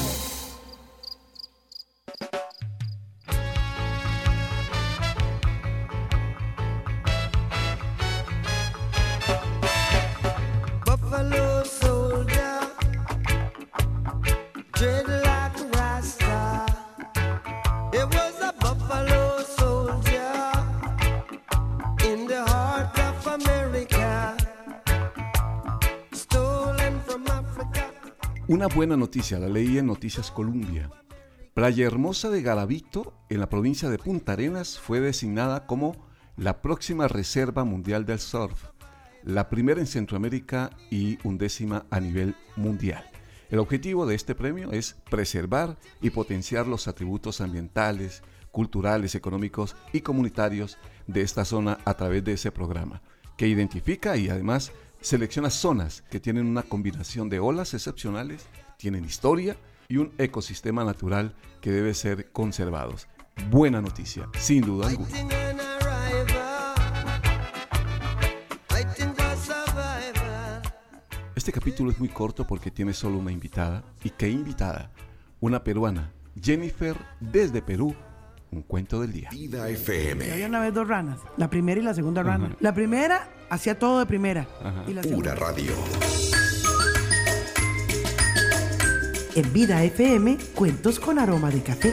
Buffalo soldier, dreadlock rasta. It was a buffalo soldier in the heart of America, stolen from Africa. Una buena noticia, la leí en Noticias Colombia. Playa Hermosa de Garavito, en la provincia de Punta Arenas, fue designada como la próxima Reserva Mundial del Surf, la primera en Centroamérica y undécima a nivel mundial. El objetivo de este premio es preservar y potenciar los atributos ambientales, culturales, económicos y comunitarios de esta zona a través de ese programa, que identifica y además selecciona zonas que tienen una combinación de olas excepcionales, tienen historia y un ecosistema natural que debe ser conservados. Buena noticia, sin duda alguna. Este capítulo es muy corto porque tiene solo una invitada. ¿Y qué invitada? Una peruana, Jennifer, desde Perú, un cuento del día. Vida F M. Había una vez dos ranas, la primera y la segunda rana. Uh-huh. La primera hacía todo de primera. Uh-huh. Y la Pura radio. En Vida F M, cuentos con aroma de café.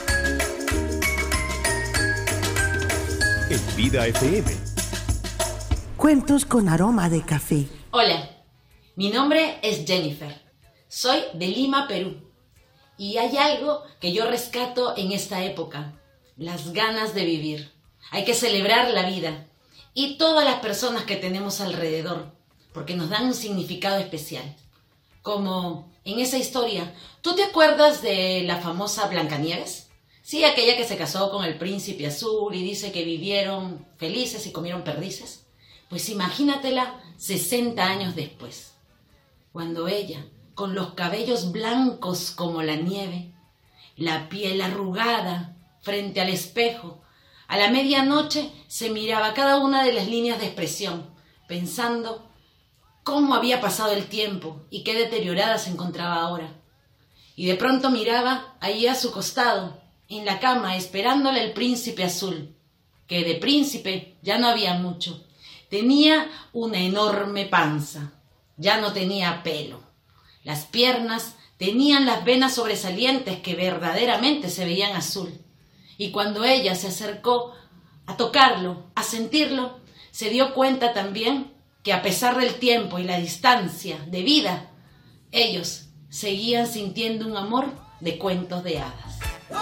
En Vida F M. Cuentos con aroma de café. Hola, mi nombre es Jennifer. Soy de Lima, Perú. Y hay algo que yo rescato en esta época. Las ganas de vivir. Hay que celebrar la vida y todas las personas que tenemos alrededor, porque nos dan un significado especial. Como en esa historia, ¿tú te acuerdas de la famosa Blancanieves? Sí, aquella que se casó con el príncipe azul y dice que vivieron felices y comieron perdices. Pues imagínatela sesenta años después, cuando ella, con los cabellos blancos como la nieve, la piel arrugada, frente al espejo, a la medianoche se miraba cada una de las líneas de expresión, pensando cómo había pasado el tiempo y qué deteriorada se encontraba ahora. Y de pronto miraba allí a su costado, en la cama, esperándole el príncipe azul, que de príncipe ya no había mucho. Tenía una enorme panza, ya no tenía pelo. Las piernas tenían las venas sobresalientes que verdaderamente se veían azul. Y cuando ella se acercó a tocarlo, a sentirlo, se dio cuenta también que a pesar del tiempo y la distancia de vida, ellos seguían sintiendo un amor de cuentos de hadas.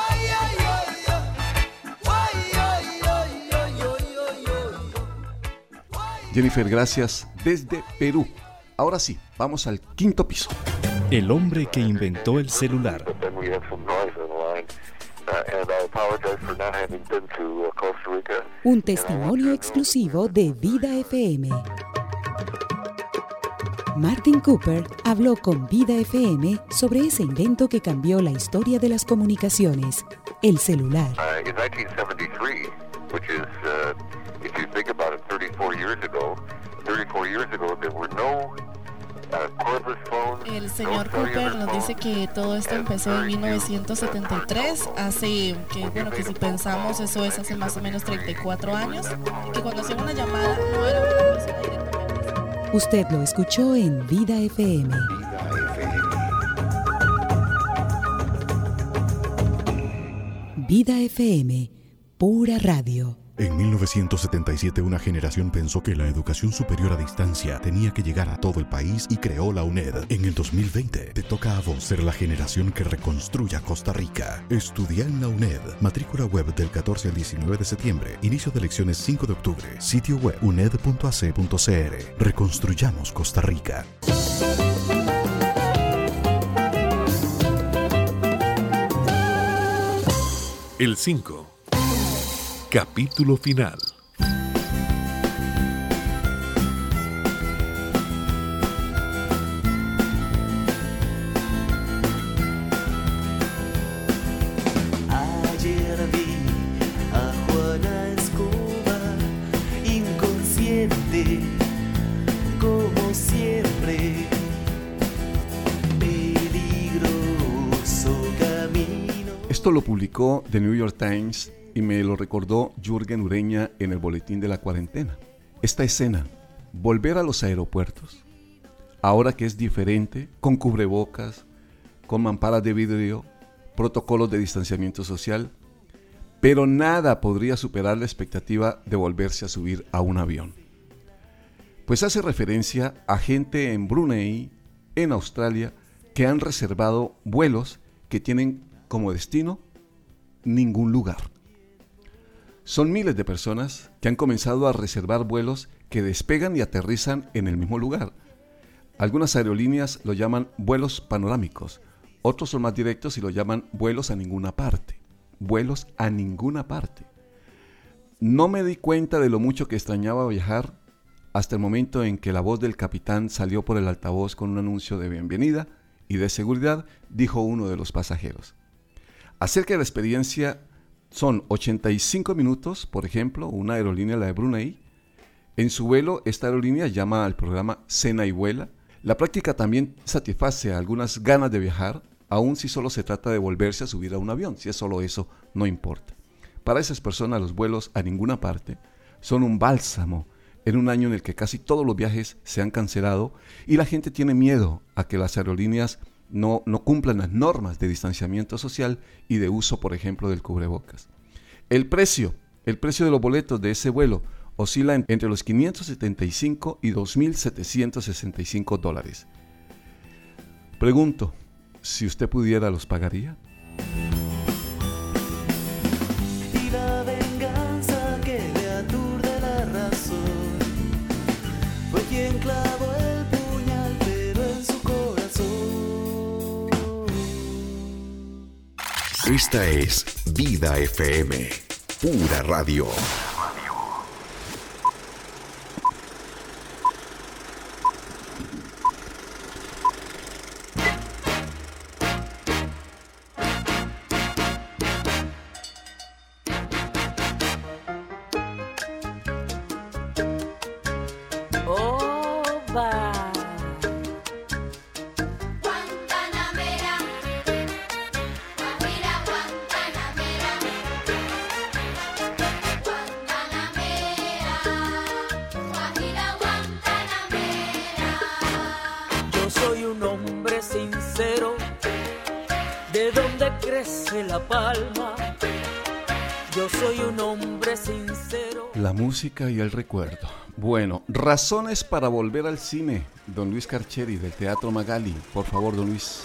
Jennifer, gracias desde Perú. Ahora sí, vamos al quinto piso. El hombre que inventó el celular. Un testimonio exclusivo de Vida F M. Martin Cooper habló con Vida F M sobre ese invento que cambió la historia de las comunicaciones, el celular. Uh, in nineteen seventy-three, which is, uh, if you think about it, thirty-four years ago, thirty-four years ago there were no El señor Cooper nos dice que todo esto empezó en mil novecientos setenta y tres, hace que, bueno, que si pensamos eso es hace más o menos treinta y cuatro años, y que cuando hacían una llamada no era una persona directamente. Usted lo escuchó en Vida F M. Vida F M, pura radio. En mil novecientos setenta y siete una generación pensó que la educación superior a distancia tenía que llegar a todo el país y creó la UNED. En el dos mil veinte te toca a vos ser la generación que reconstruya Costa Rica. Estudia en la UNED. Matrícula web del catorce al diecinueve de septiembre. Inicio de lecciones cinco de octubre. Sitio web u n e d punto a c punto c r. Reconstruyamos Costa Rica. El cinco. Capítulo final. Ayer vi a Juana Escobar, inconsciente, como siempre, peligroso camino. Esto lo publicó The New York Times y me lo recordó Jürgen Ureña en el boletín de la cuarentena. Esta escena, volver a los aeropuertos, ahora que es diferente, con cubrebocas, con mamparas de vidrio, protocolos de distanciamiento social, pero nada podría superar la expectativa de volverse a subir a un avión. Pues hace referencia a gente en Brunei, en Australia, que han reservado vuelos que tienen como destino ningún lugar. Son miles de personas que han comenzado a reservar vuelos que despegan y aterrizan en el mismo lugar. Algunas aerolíneas lo llaman vuelos panorámicos, otros son más directos y lo llaman vuelos a ninguna parte. Vuelos a ninguna parte. No me di cuenta de lo mucho que extrañaba viajar hasta el momento en que la voz del capitán salió por el altavoz con un anuncio de bienvenida y de seguridad, dijo uno de los pasajeros. Acerca de la experiencia, son ochenta y cinco minutos, por ejemplo, una aerolínea, la de Brunei. En su vuelo, esta aerolínea llama al programa Cena y Vuela. La práctica también satisface algunas ganas de viajar, aun si solo se trata de volverse a subir a un avión. Si es solo eso, no importa. Para esas personas los vuelos a ninguna parte son un bálsamo en un año en el que casi todos los viajes se han cancelado y la gente tiene miedo a que las aerolíneas no, no cumplan las normas de distanciamiento social y de uso, por ejemplo, del cubrebocas. El precio, el precio de los boletos de ese vuelo oscila en, entre los quinientos setenta y cinco y dos mil setecientos sesenta y cinco dólares. Pregunto, si usted pudiera, ¿los pagaría? Y la venganza que le aturde la razón fue quien clavó el puñal pero en su corazón. Esta es Vida F M, pura radio. La música y el recuerdo. Bueno, razones para volver al cine. Don Luis Carcheri, del Teatro Magali. Por favor, don Luis.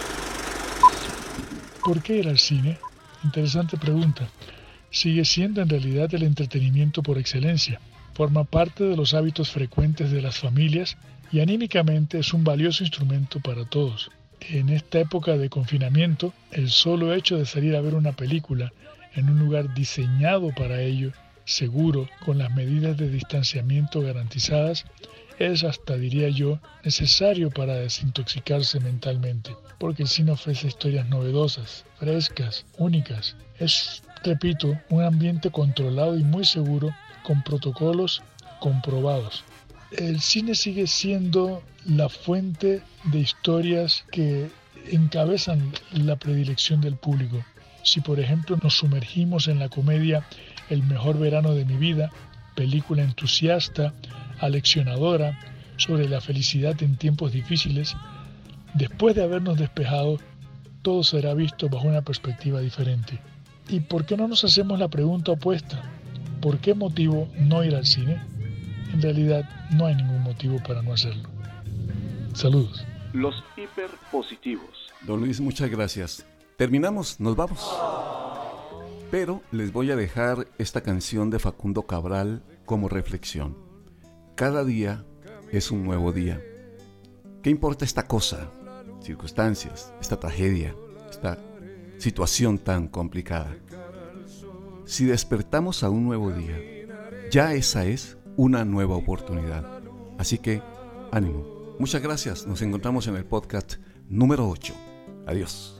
¿Por qué ir al cine? Interesante pregunta. Sigue siendo en realidad el entretenimiento por excelencia. Forma parte de los hábitos frecuentes de las familias y anímicamente es un valioso instrumento para todos. En esta época de confinamiento, el solo hecho de salir a ver una película en un lugar diseñado para ello, seguro, con las medidas de distanciamiento garantizadas, es hasta, diría yo, necesario para desintoxicarse mentalmente, porque el cine ofrece historias novedosas, frescas, únicas. Es, repito, un ambiente controlado y muy seguro, con protocolos comprobados. El cine sigue siendo la fuente de historias que encabezan la predilección del público. Si, por ejemplo, nos sumergimos en la comedia El mejor verano de mi vida, película entusiasta, aleccionadora, sobre la felicidad en tiempos difíciles, después de habernos despejado, todo será visto bajo una perspectiva diferente. ¿Y por qué no nos hacemos la pregunta opuesta? ¿Por qué motivo no ir al cine? En realidad, no hay ningún motivo para no hacerlo. Saludos. Los hiperpositivos. Don Luis, muchas gracias. Terminamos, nos vamos. Pero les voy a dejar esta canción de Facundo Cabral como reflexión. Cada día es un nuevo día. ¿Qué importa esta cosa, circunstancias, esta tragedia, esta situación tan complicada? Si despertamos a un nuevo día, ya esa es una nueva oportunidad. Así que, ánimo. Muchas gracias. Nos encontramos en el podcast número ocho. Adiós.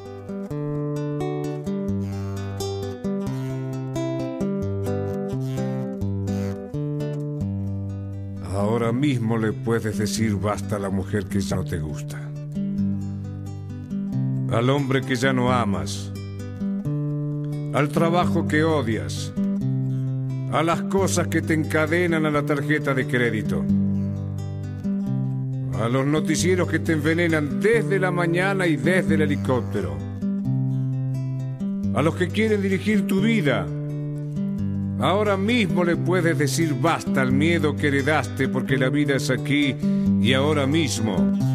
Ahora mismo le puedes decir basta a la mujer que ya no te gusta, al hombre que ya no amas, al trabajo que odias, a las cosas que te encadenan a la tarjeta de crédito, a los noticieros que te envenenan desde la mañana y desde el helicóptero, a los que quieren dirigir tu vida. Ahora mismo le puedes decir basta al miedo que heredaste, porque la vida es aquí y ahora mismo.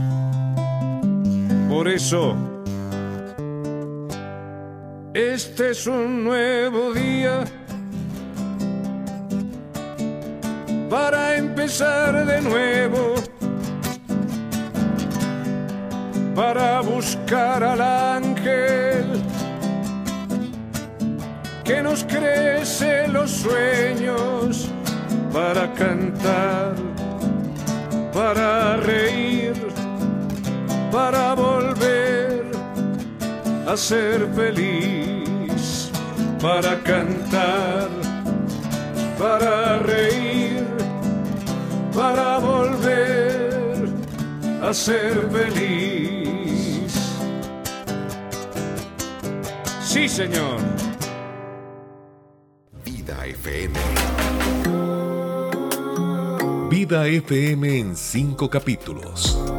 Por eso, este es un nuevo día para empezar de nuevo, para buscar al ángel que nos crece los sueños, para cantar, para reír, para volver a ser feliz, para cantar, para reír, para volver a ser feliz. Sí, señor. F M. Vida F M en cinco capítulos.